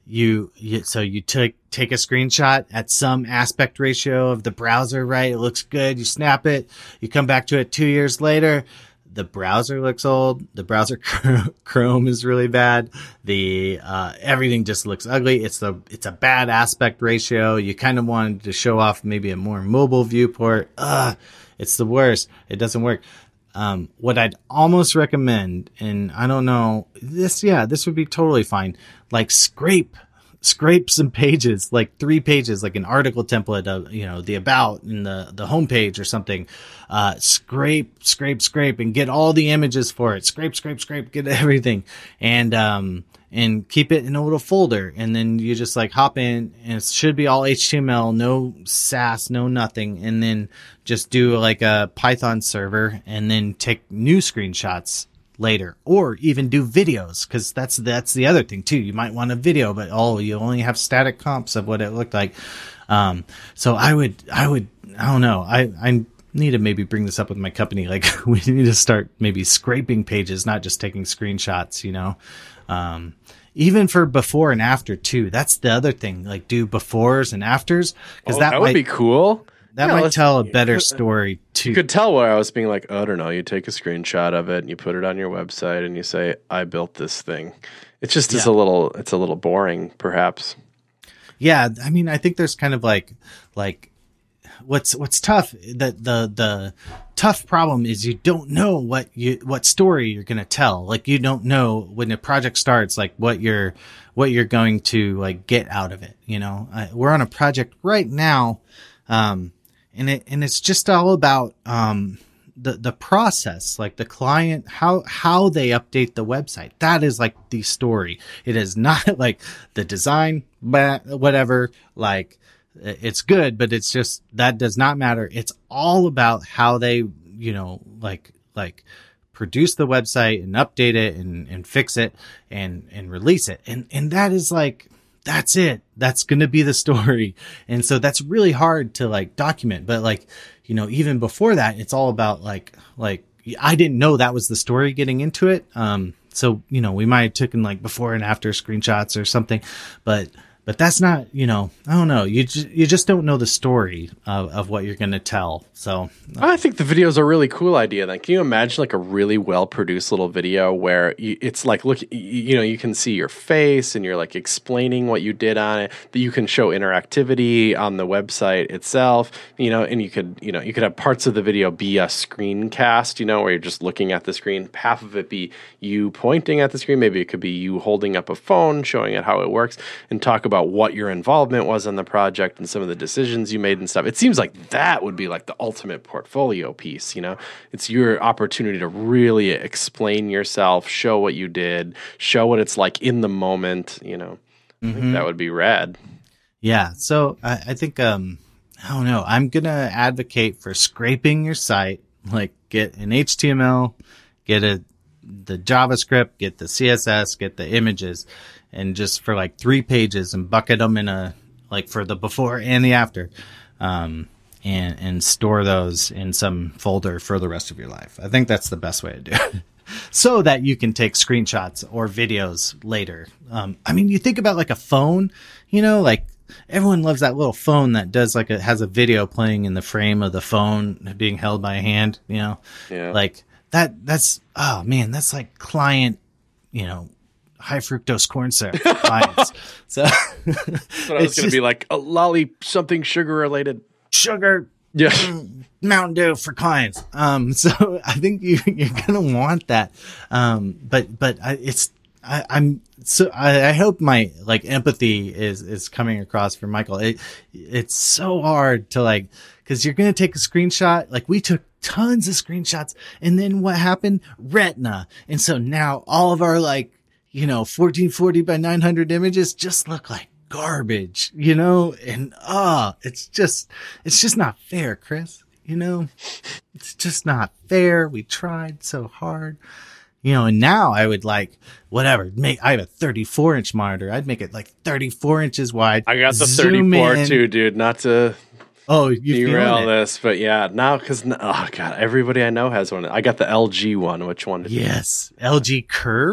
you, you so you take take a screenshot at some aspect ratio of the browser, right? It looks good. You snap it. You come back to it two years later. The browser looks old. The browser Chrome is really bad. The uh, everything just looks ugly. It's the it's a bad aspect ratio. You kind of wanted to show off maybe a more mobile viewport. Ugh, it's the worst. It doesn't work. Um, what I'd almost recommend, and I don't know this, yeah, this would be totally fine. Like scrape, scrape some pages, like three pages, like an article template of, you know, the about and the, the homepage or something. Uh, scrape, scrape, scrape and get all the images for it. Scrape, scrape, scrape, get everything. And, um, and keep it in a little folder. And then you just like hop in and it should be all H T M L, no Sass, no nothing. And then just do like a Python server and then take new screenshots later, or even do videos. Cause that's, that's the other thing too. You might want a video, but oh, you only have static comps of what it looked like. Um, so I would, I would, I don't know. I, I need to maybe bring this up with my company. Like we need to start maybe scraping pages, not just taking screenshots, you know? Um, even for before and after too. That's the other thing. Like do befores and afters. Cause oh, that, that might would be cool. That yeah, might tell a better story too. You could tell where I was being like, oh, I don't know. You take a screenshot of it and you put it on your website and you say, I built this thing. It just is yeah. a little, it's a little boring perhaps. Yeah. I mean, I think there's kind of like, like what's, what's tough that the, the tough problem is you don't know what you, what story you're going to tell. Like you don't know when a project starts, like what you're, what you're going to like get out of it. You know, I, we're on a project right now. Um, and it, and it's just all about, um, the, the process, like the client, how, how they update the website. That is like the story. It is not like the design, but whatever, like it's good, but it's just, that does not matter. It's all about how they, you know, like, like produce the website and update it and, and fix it and, and release it. And, and that is like, that's it. That's going to be the story. And so that's really hard to like document. But like, you know, even before that, it's all about like, like I didn't know that was the story getting into it. Um, so, you know, we might have taken like before and after screenshots or something, but, but that's not, you know, I don't know. You just, you just don't know the story of, of what you're going to tell. So I think the video is a really cool idea. Like, can you imagine like a really well produced little video where you, it's like, look, you, you know, you can see your face and you're like explaining what you did on it, that you can show interactivity on the website itself, you know, and you could, you know, you could have parts of the video be a screencast, you know, where you're just looking at the screen, half of it be you pointing at the screen. Maybe it could be you holding up a phone, showing it how it works, and talk about what your involvement was in the project and some of the decisions you made and stuff. It seems like that would be like the ultimate portfolio piece, you know? It's your opportunity to really explain yourself, show what you did, show what it's like in the moment, you know? I mm-hmm. think that would be rad. Yeah. So I, I think, um, I don't know. I'm going to advocate for scraping your site, like get an H T M L, get a, the JavaScript, get the C S S, get the images, and just for like three pages and bucket them in a, like for the before and the after, um, and, and store those in some folder for the rest of your life. I think that's the best way to do it. So that you can take screenshots or videos later. Um, I mean, you think about like a phone, you know, like everyone loves that little phone that does like a, has a video playing in the frame of the phone being held by a hand, you know, yeah. like that, that's, oh man, that's like client, you know, high fructose corn syrup clients. So that's what I was going to be like a lolly, something sugar related. Sugar. Yeah. Mountain Dew for clients. Um, so I think you, you're going to want that. Um, but, but I, it's, I, I'm so, I, I hope my like empathy is, is coming across for Michael. It, it's so hard to like, cause you're going to take a screenshot. Like we took tons of screenshots and then what happened? Retina. And so now all of our like, you know, fourteen forty by nine hundred images just look like garbage, you know, and ah, uh, it's just, it's just not fair, Chris, you know, it's just not fair. We tried so hard, you know, and now I would like, whatever, make, I have a thirty-four inch monitor. I'd make it like thirty-four inches wide. I got the thirty-four in. too, dude, not to oh, you derail this, but yeah, now, cause, oh God, everybody I know has one. I got the L G one. Which one? Did yes. You L G curved.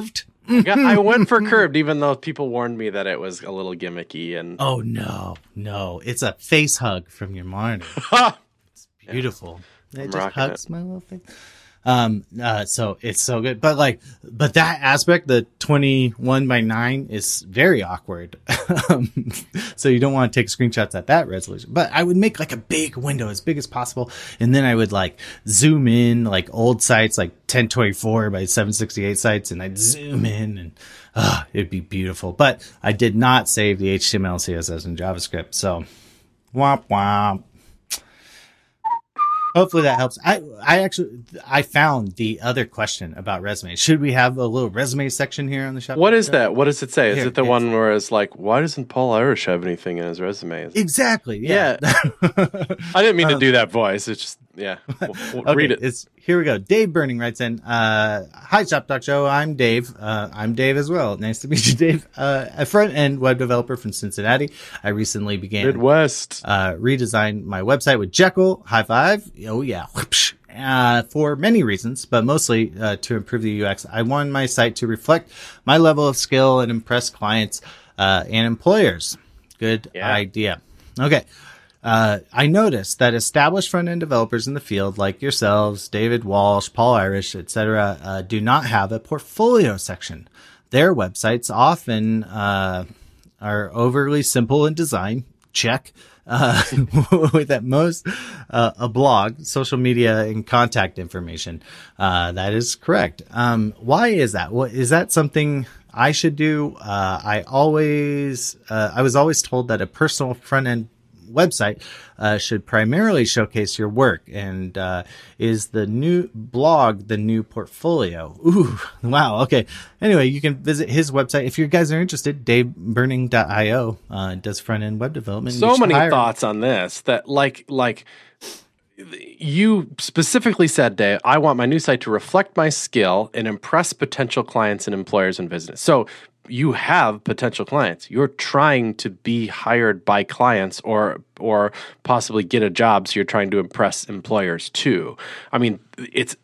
Yeah, I went for curved, even though people warned me that it was a little gimmicky. And oh no, no, it's a face hug from your monitor. It's beautiful. Yeah, it just hugs it. My little face. Um, uh, so it's so good, but like, but that aspect, the twenty-one by nine is very awkward. um, so you don't want to take screenshots at that resolution, but I would make like a big window as big as possible. And then I would like zoom in like old sites, like ten twenty-four by seven sixty-eight sites. And I'd zoom in and, uh, it'd be beautiful, but I did not save the H T M L, C S S and JavaScript. So womp womp. Hopefully that helps. I, I actually, I found the other question about resumes. Should we have a little resume section here on the shop? What is that? What does it say? Is Here, it the one where it's like, why doesn't Paul Irish have anything in his resume? Exactly. Yeah. yeah. I didn't mean to do that voice. It's just, yeah. We'll, we'll okay, read it. It's, here we go. Dave Burning writes in, uh, hi, Shop Talk Show. I'm Dave. Uh, I'm Dave as well. Nice to meet you, Dave. Uh, a front-end web developer from Cincinnati. I recently began Midwest. Uh, redesign my website with Jekyll. High five. Oh, yeah. Uh, for many reasons, but mostly uh, to improve the U X. I want my site to reflect my level of skill and impress clients uh, and employers. Good yeah. idea. Okay. Uh, I noticed that established front-end developers in the field, like yourselves, David Walsh, Paul Irish, et cetera, uh, do not have a portfolio section. Their websites often uh, are overly simple in design. Check. Uh, with at most uh, a blog, social media, and contact information. Uh, that is correct. Um, why is that? What is that something I should do? Uh, I always, uh, I was always told that a personal front end website uh, should primarily showcase your work. And uh, is the new blog the new portfolio? Ooh, wow. Okay. Anyway, you can visit his website if you guys are interested. dave burning dot io uh, does front end web development. So many thoughts on this that like like. You specifically said, Dave, I want my new site to reflect my skill and impress potential clients and employers in business. So you have potential clients. You're trying to be hired by clients or or possibly get a job. So you're trying to impress employers too. I mean, it's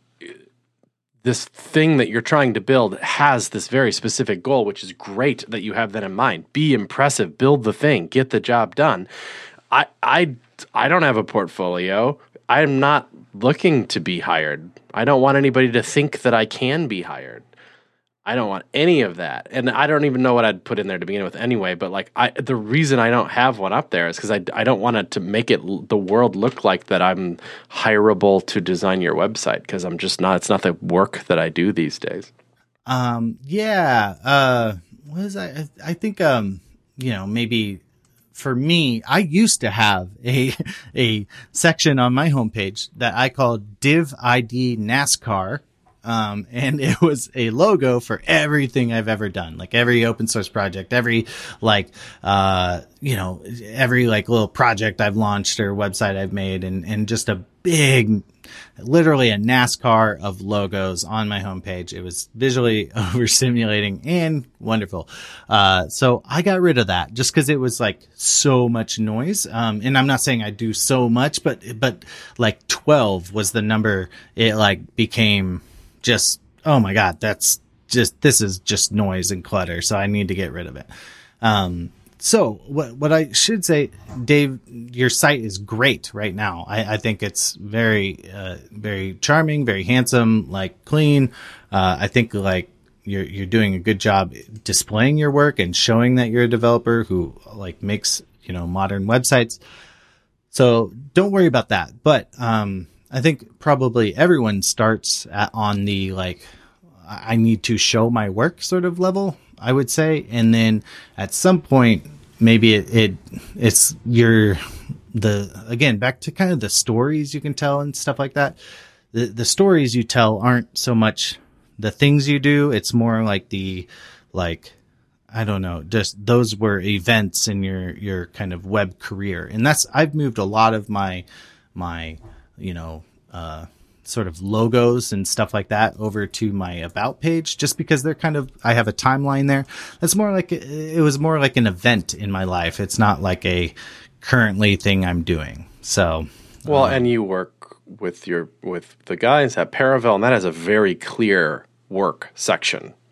this thing that you're trying to build has this very specific goal, which is great that you have that in mind. Be impressive, build the thing, get the job done. I I I don't have a portfolio. I'm not looking to be hired. I don't want anybody to think that I can be hired. I don't want any of that. And I don't even know what I'd put in there to begin with anyway, but like I the reason I don't have one up there is because I, I don't want it to make it the world look like that I'm hireable to design your website, because I'm just not. It's not the work that I do these days. Um, yeah. Uh, what is I? I think, um, you know, maybe for me, I used to have a, a section on my homepage that I called Div I D NASCAR. Um, and it was a logo for everything I've ever done, like every open source project, every like, uh, you know, every like little project I've launched or website I've made, and, and just a big, literally a NASCAR of logos on my homepage. It was visually overstimulating and wonderful. Uh, so I got rid of that just because it was like so much noise. Um, and I'm not saying I do so much, but, but like twelve was the number. It like became just, oh my God, that's just, this is just noise and clutter. So I need to get rid of it. Um, so what, what I should say, Dave, your site is great right now. I, I think it's very, uh, very charming, very handsome, like clean. Uh, I think like you're, you're doing a good job displaying your work and showing that you're a developer who like makes, you know, modern websites. So don't worry about that. But, um, I think probably everyone starts at, on the, like, I need to show my work sort of level, I would say. And then at some point, maybe it, it it's your, the, again, back to kind of the stories you can tell and stuff like that. The, the stories you tell aren't so much the things you do. It's more like the, like, I don't know, just those were events in your, your kind of web career. And that's, I've moved a lot of my, my, you know, uh, sort of logos and stuff like that over to my about page, just because they're kind of, I have a timeline there. That's more like, it was more like an event in my life. It's not like a currently thing I'm doing. So, well, um, and you work with your, with the guys at Paravel, and that has a very clear work section. If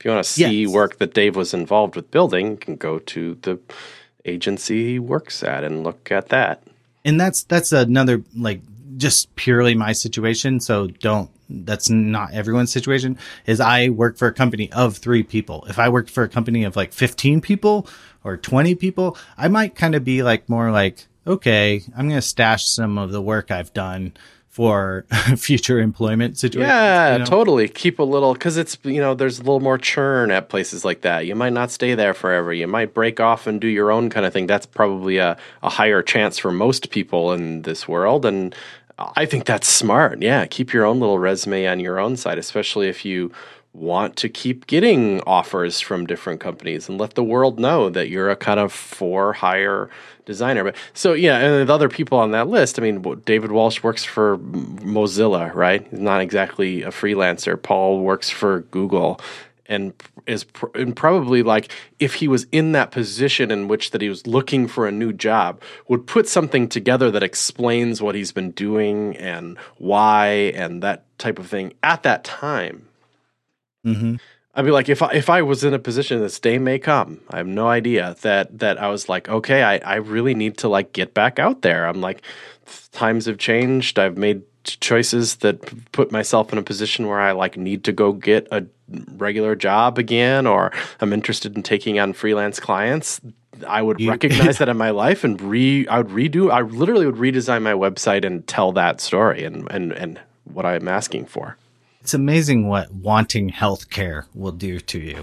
you want to see Yes. work that Dave was involved with building, you can go to the agency he works at and look at that. And that's that's another, like, just purely my situation. So don't, that's not everyone's situation. Is I work for a company of three people. If I worked for a company of like fifteen people or twenty people, I might kind of be like more like, okay, I'm going to stash some of the work I've done for future employment situations. Yeah, you know? totally. Keep a little, because it's, you know, there's a little more churn at places like that. You might not stay there forever. You might break off and do your own kind of thing. That's probably a, a higher chance for most people in this world. And I think that's smart. Yeah, keep your own little resume on your own side, especially if you want to keep getting offers from different companies, and let the world know that you're a kind of for hire designer. But so yeah, and the other people on that list, I mean, David Walsh works for Mozilla, right? He's not exactly a freelancer. Paul works for Google, and is pr- and probably, like, if he was in that position in which that he was looking for a new job, would put something together that explains what he's been doing and why and that type of thing at that time. Mm-hmm. I'd be like, if I, if I was in a position, this day may come, I have no idea, that that I was like, okay, I, I really need to, like, get back out there. I'm like, times have changed. I've made choices that p- put myself in a position where I, like, need to go get a regular job again, or I'm interested in taking on freelance clients. I would You- recognize that in my life and re I would redo I literally would redesign my website and tell that story and and and what I'm asking for. It's amazing what wanting healthcare will do to you.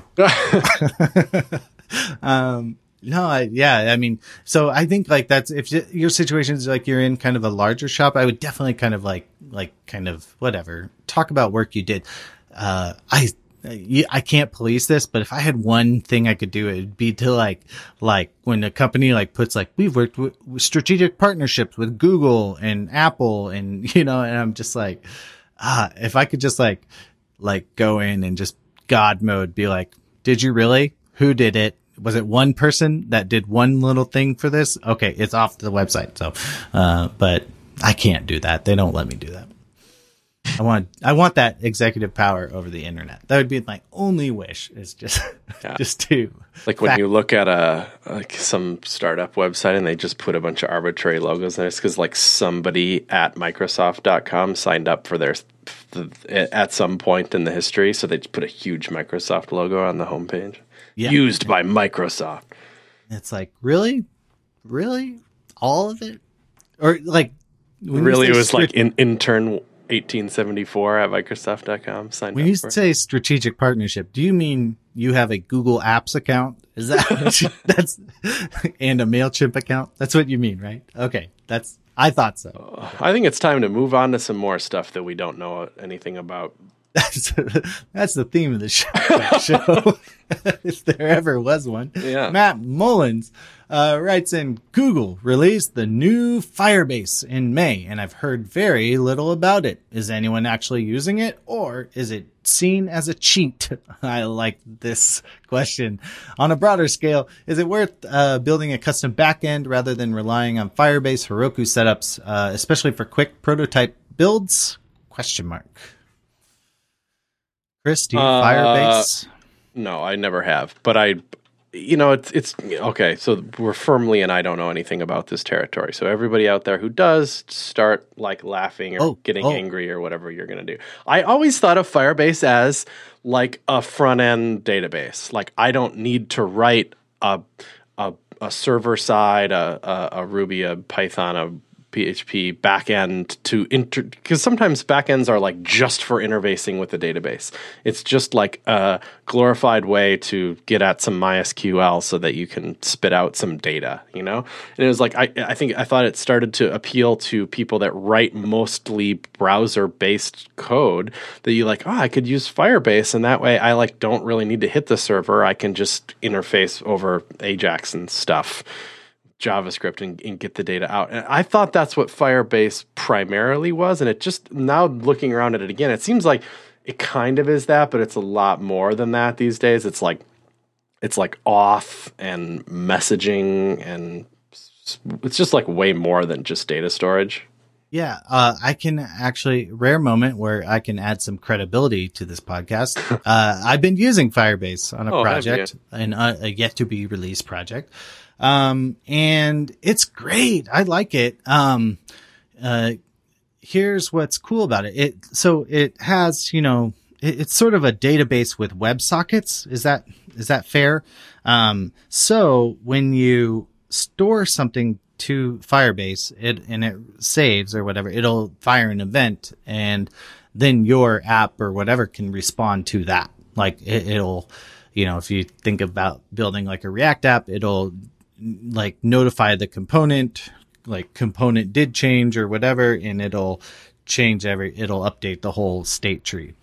um, no, I, yeah, I mean, so I think, like, that's, if y- your situation is like you're in kind of a larger shop, I would definitely kind of like, like kind of whatever, talk about work you did. Uh, I, I I can't police this, but if I had one thing I could do, it would be to like, like when a company like puts like, we've worked with, with strategic partnerships with Google and Apple, and, you know, and I'm just like, ah, if I could just like, like go in and just God mode, be like, did you really? Who did it? Was it one person that did one little thing for this? Okay, it's off the website. So, uh, but I can't do that. They don't let me do that. I want, I want that executive power over the internet. That would be my only wish, is just, Yeah. just to, Like when fact- you look at a like some startup website and they just put a bunch of arbitrary logos in it, it's because like somebody at Microsoft dot com signed up for their at some point in the history, so they just put a huge Microsoft logo on the homepage. Yeah. Used by Microsoft. it's like, really, really, all of it, or like, when you Really, say it was strat- like in, intern eighteen seventy-four at Microsoft dot com signed when up you for. say strategic partnership, do you mean you have a Google Apps account? Is that what you- that's and a MailChimp account? That's what you mean, right? Okay, that's I thought so. I think it's time to move on to some more stuff that we don't know anything about. That's that's the theme of the show. that show. If there ever was one. Yeah. Matt Mullins uh, writes in, Google released the new Firebase in May, and I've heard very little about it. Is anyone actually using it, or is it seen as a cheat? I like this question. On a broader scale, is it worth uh, building a custom backend rather than relying on Firebase Heroku setups, uh, especially for quick prototype builds? Question mark. Chris, do you Uh, Firebase? No, I never have. But I, you know, it's it's okay. So we're firmly in I don't know anything about this territory. So everybody out there who does, start like laughing or Oh, getting oh. angry or whatever you're going to do. I always thought of Firebase as like a front end database. Like I don't need to write a a, a server side, a, a a Ruby, a Python, a P H P backend to inter, because sometimes backends are like just for interfacing with the database. It's just like a glorified way to get at some MySQL so that you can spit out some data, you know? And it was like, I, I think, I thought it started to appeal to people that write mostly browser-based code that you like, oh, I could use Firebase, and that way I like don't really need to hit the server. I can just interface over Ajax and stuff. JavaScript and, and get the data out. And I thought that's what Firebase primarily was. And it just, now looking around at it again, it seems like it kind of is that, but it's a lot more than that these days. It's like, it's like auth and messaging, and it's just like way more than just data storage. Yeah, uh, I can actually, rare moment where I can add some credibility to this podcast. uh, I've been using Firebase on a Oh, have project, an, uh, a yet to be released project. Um, and it's great. I like it. Um, uh, here's what's cool about it. It, so it has, you know, it, it's sort of a database with WebSockets. Is that, is that fair? Um, so when you store something to Firebase, it and it saves or whatever, it'll fire an event, and then your app or whatever can respond to that. Like it, it'll, you know, if you think about building like a React app, it'll like notify the component, like component did change or whatever, and it'll change every, it'll update the whole state tree.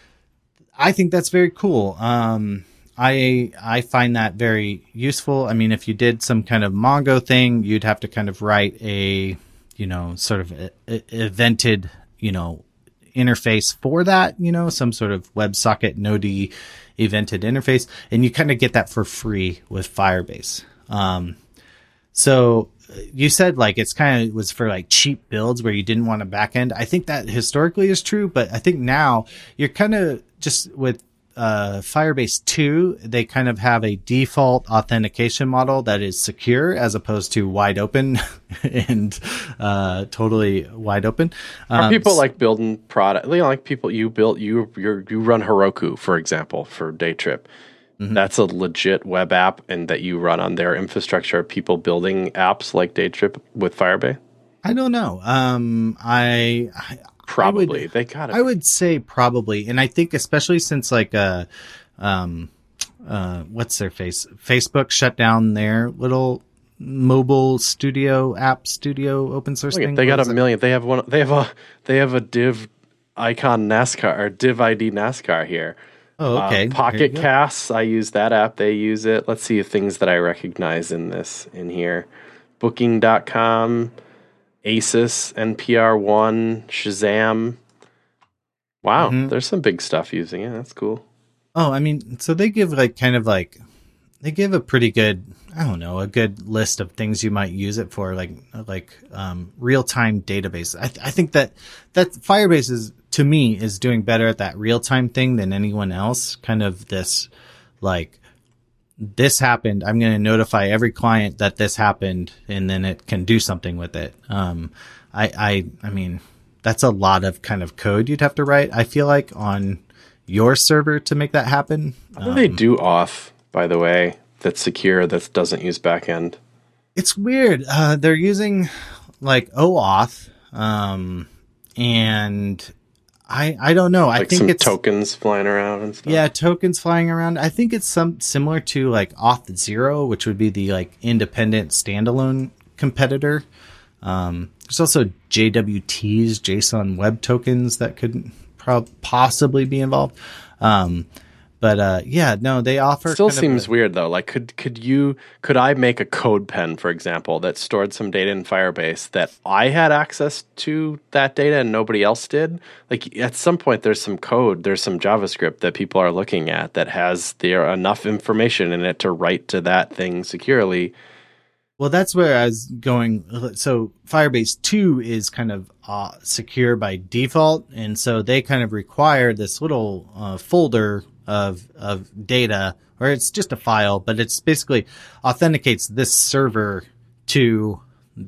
I think that's very cool. Um, I I find that very useful. I mean, if you did some kind of Mongo thing, you'd have to kind of write a, you know, sort of a, a evented, you know, interface for that, you know, some sort of WebSocket Node evented interface, and you kind of get that for free with Firebase. Um, so you said like it's kind of was for like cheap builds where you didn't want a backend. I think that historically is true, but I think now you're kind of just with Uh, Firebase two, they kind of have a default authentication model that is secure as opposed to wide open and uh, totally wide open. Um, Are people like building product? You know, like people you built you you you run Heroku, for example, for Daytrip. Mm-hmm. That's a legit web app, and that you run on their infrastructure. Are people building apps like Daytrip with Firebase? I don't know. Um, I, I Probably. I would, they got it. I would say probably. And I think especially since like, uh, um, uh, what's their face? Facebook shut down their little mobile studio app studio open source Look, thing. They got a it? million. They have one. They have a, they have a div icon NASCAR or div I D NASCAR here. Oh, okay. Uh, Pocket Casts. I use that app. They use it. Let's see things that I recognize in this, in here. Booking dot com. Asus, N P R one, Shazam. Wow, mm-hmm. There's some big stuff using it. That's cool. Oh, I mean, so they give like kind of like, they give a pretty good, I don't know, a good list of things you might use it for, like like um, real-time database. I, th- I think that that Firebase is, to me, is doing better at that real-time thing than anyone else. Kind of this, like, this happened, I'm going to notify every client that this happened, and then it can do something with it. Um, I, I, I mean, that's a lot of kind of code you'd have to write, I feel like, on your server to make that happen. How do um, they do auth, by the way, that's secure, that doesn't use backend? It's weird. Uh, they're using like OAuth, um, and I, I don't know. Like I think some it's tokens flying around and stuff. Yeah, tokens flying around. I think it's some similar to like Auth zero, which would be the like independent standalone competitor. Um, there's also J W Ts, JSON Web Tokens, that could pro- possibly be involved. Um, but uh, yeah, no, they offer. It still kind seems of a, weird though. Like, could could you could I make a code pen, for example, that stored some data in Firebase that I had access to that data and nobody else did? Like, at some point, there's some code, there's some JavaScript that people are looking at that has there enough information in it to write to that thing securely. Well, that's where I was going. So Firebase two is kind of uh, secure by default, and so they kind of require this little uh, folder of of data, or it's just a file, but it's basically authenticates this server to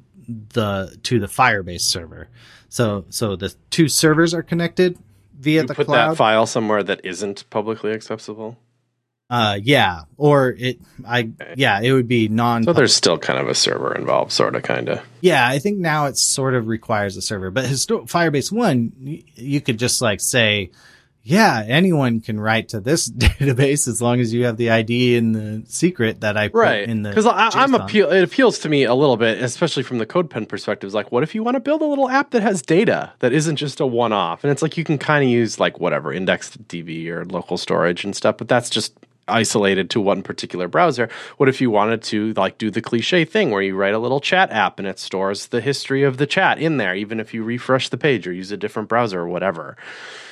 the to the Firebase server. So so the two servers are connected via you the put cloud. That file somewhere that isn't publicly accessible. Uh, yeah, or it, I, yeah, it would be non. So there's still kind of a server involved, sort of, kind of. Yeah, I think now it sort of requires a server, but histo- Firebase one, you, you could just like say, yeah, anyone can write to this database as long as you have the I D and the secret that I put right. in the. Because I'm appeal. It appeals to me a little bit, especially from the CodePen perspective. Is like, what if you want to build a little app that has data that isn't just a one-off, and it's like you can kind of use like whatever indexed D B or local storage and stuff, but that's just isolated to one particular browser. What if you wanted to like do the cliche thing where you write a little chat app and it stores the history of the chat in there, even if you refresh the page or use a different browser or whatever?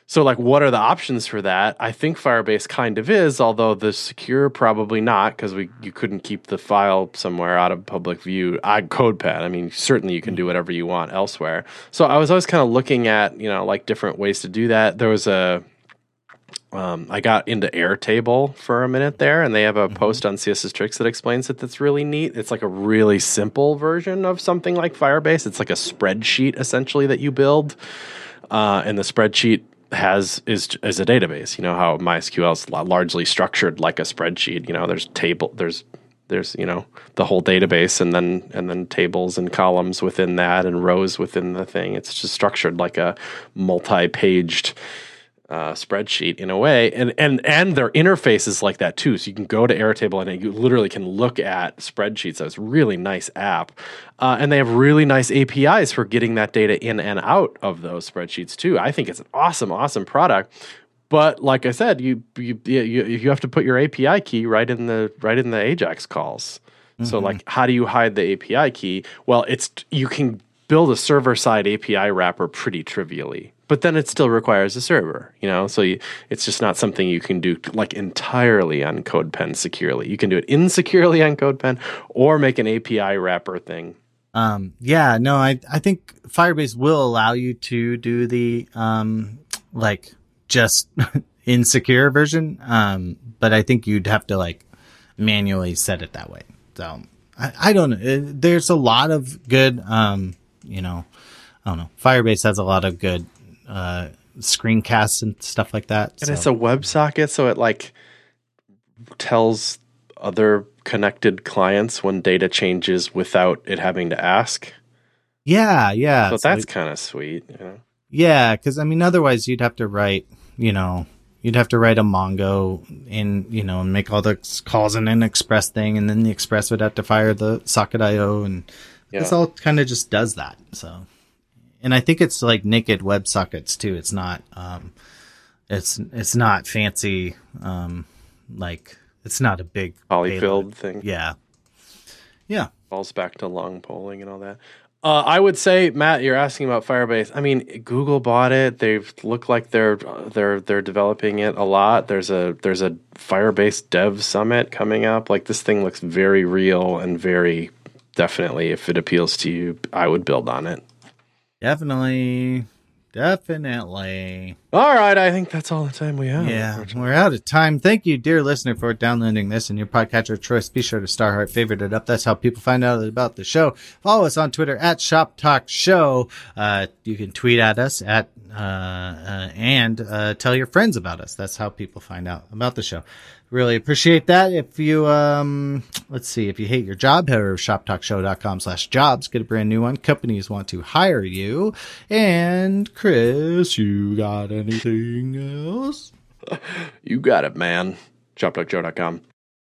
So, like, what are the options for that? I think Firebase kind of is, although the secure probably not, because we you couldn't keep the file somewhere out of public view. I CodePen. I mean, certainly you can do whatever you want elsewhere. So I was always kind of looking at, you know, like different ways to do that. There was a, um, I got into Airtable for a minute there, and they have a mm-hmm. post on C S S Tricks that explains it. That's really neat. It's like a really simple version of something like Firebase. It's like a spreadsheet essentially that you build, uh, and the spreadsheet has is is a database. You know how MySQL is largely structured like a spreadsheet. You know, there's table, there's there's you know the whole database, and then and then tables and columns within that, and rows within the thing. It's just structured like a multi-paged uh, spreadsheet in a way, and and and their interface is like that too. So you can go to Airtable and you literally can look at spreadsheets. So it's a really nice app. Uh, and they have really nice A P Is for getting that data in and out of those spreadsheets too. I think it's an awesome, awesome product. But like I said, you you you, you have to put your A P I key right in the right in the Ajax calls. Mm-hmm. So like, how do you hide the A P I key? Well, it's you can build a server-side A P I wrapper pretty trivially, but then it still requires a server. You know, so you, it's just not something you can do like entirely on CodePen securely. You can do it insecurely on CodePen, or make an A P I wrapper thing. Um, yeah, no, I, I think Firebase will allow you to do the, um, like just insecure version. Um, but I think you'd have to like manually set it that way. So I, I don't know. There's a lot of good, um, you know, I don't know. Firebase has a lot of good, uh, screencasts and stuff like that. And so. It's a WebSocket. So it like tells other connected clients when data changes without it having to ask. Yeah, yeah. So that's so, kind of sweet. You know? Yeah, because I mean, otherwise you'd have to write, you know, you'd have to write a Mongo in, you know, and make all the calls in an Express thing, and then the Express would have to fire the socket I O, and yeah. This all kind of just does that. So, and I think it's like naked WebSockets too. It's not, um, it's it's not fancy, um, like. It's not a big polyfilled thing. Yeah. Yeah. Falls back to long polling and all that. Uh, I would say, Matt, you're asking about Firebase. I mean, Google bought it. They've look like they're they're they're developing it a lot. There's a there's a Firebase Dev Summit coming up. Like, this thing looks very real and very definitely, if it appeals to you, I would build on it. Definitely. Definitely. All right, I think that's all the time we have. Yeah, we're out of time. Thank you, dear listener, for downloading this in your podcatcher of choice. Be sure to star heart favorite it up. That's how people find out about the show. Follow us on Twitter at Shop Talk Show. Uh, you can tweet at us at uh, uh, and uh, tell your friends about us. That's how people find out about the show. Really appreciate that. If you, um, let's see, if you hate your job, head over to shoptalkshow.com slash jobs. Get a brand new one. Companies want to hire you. And Chris, you got anything else? You got it, man. shop talk show dot com.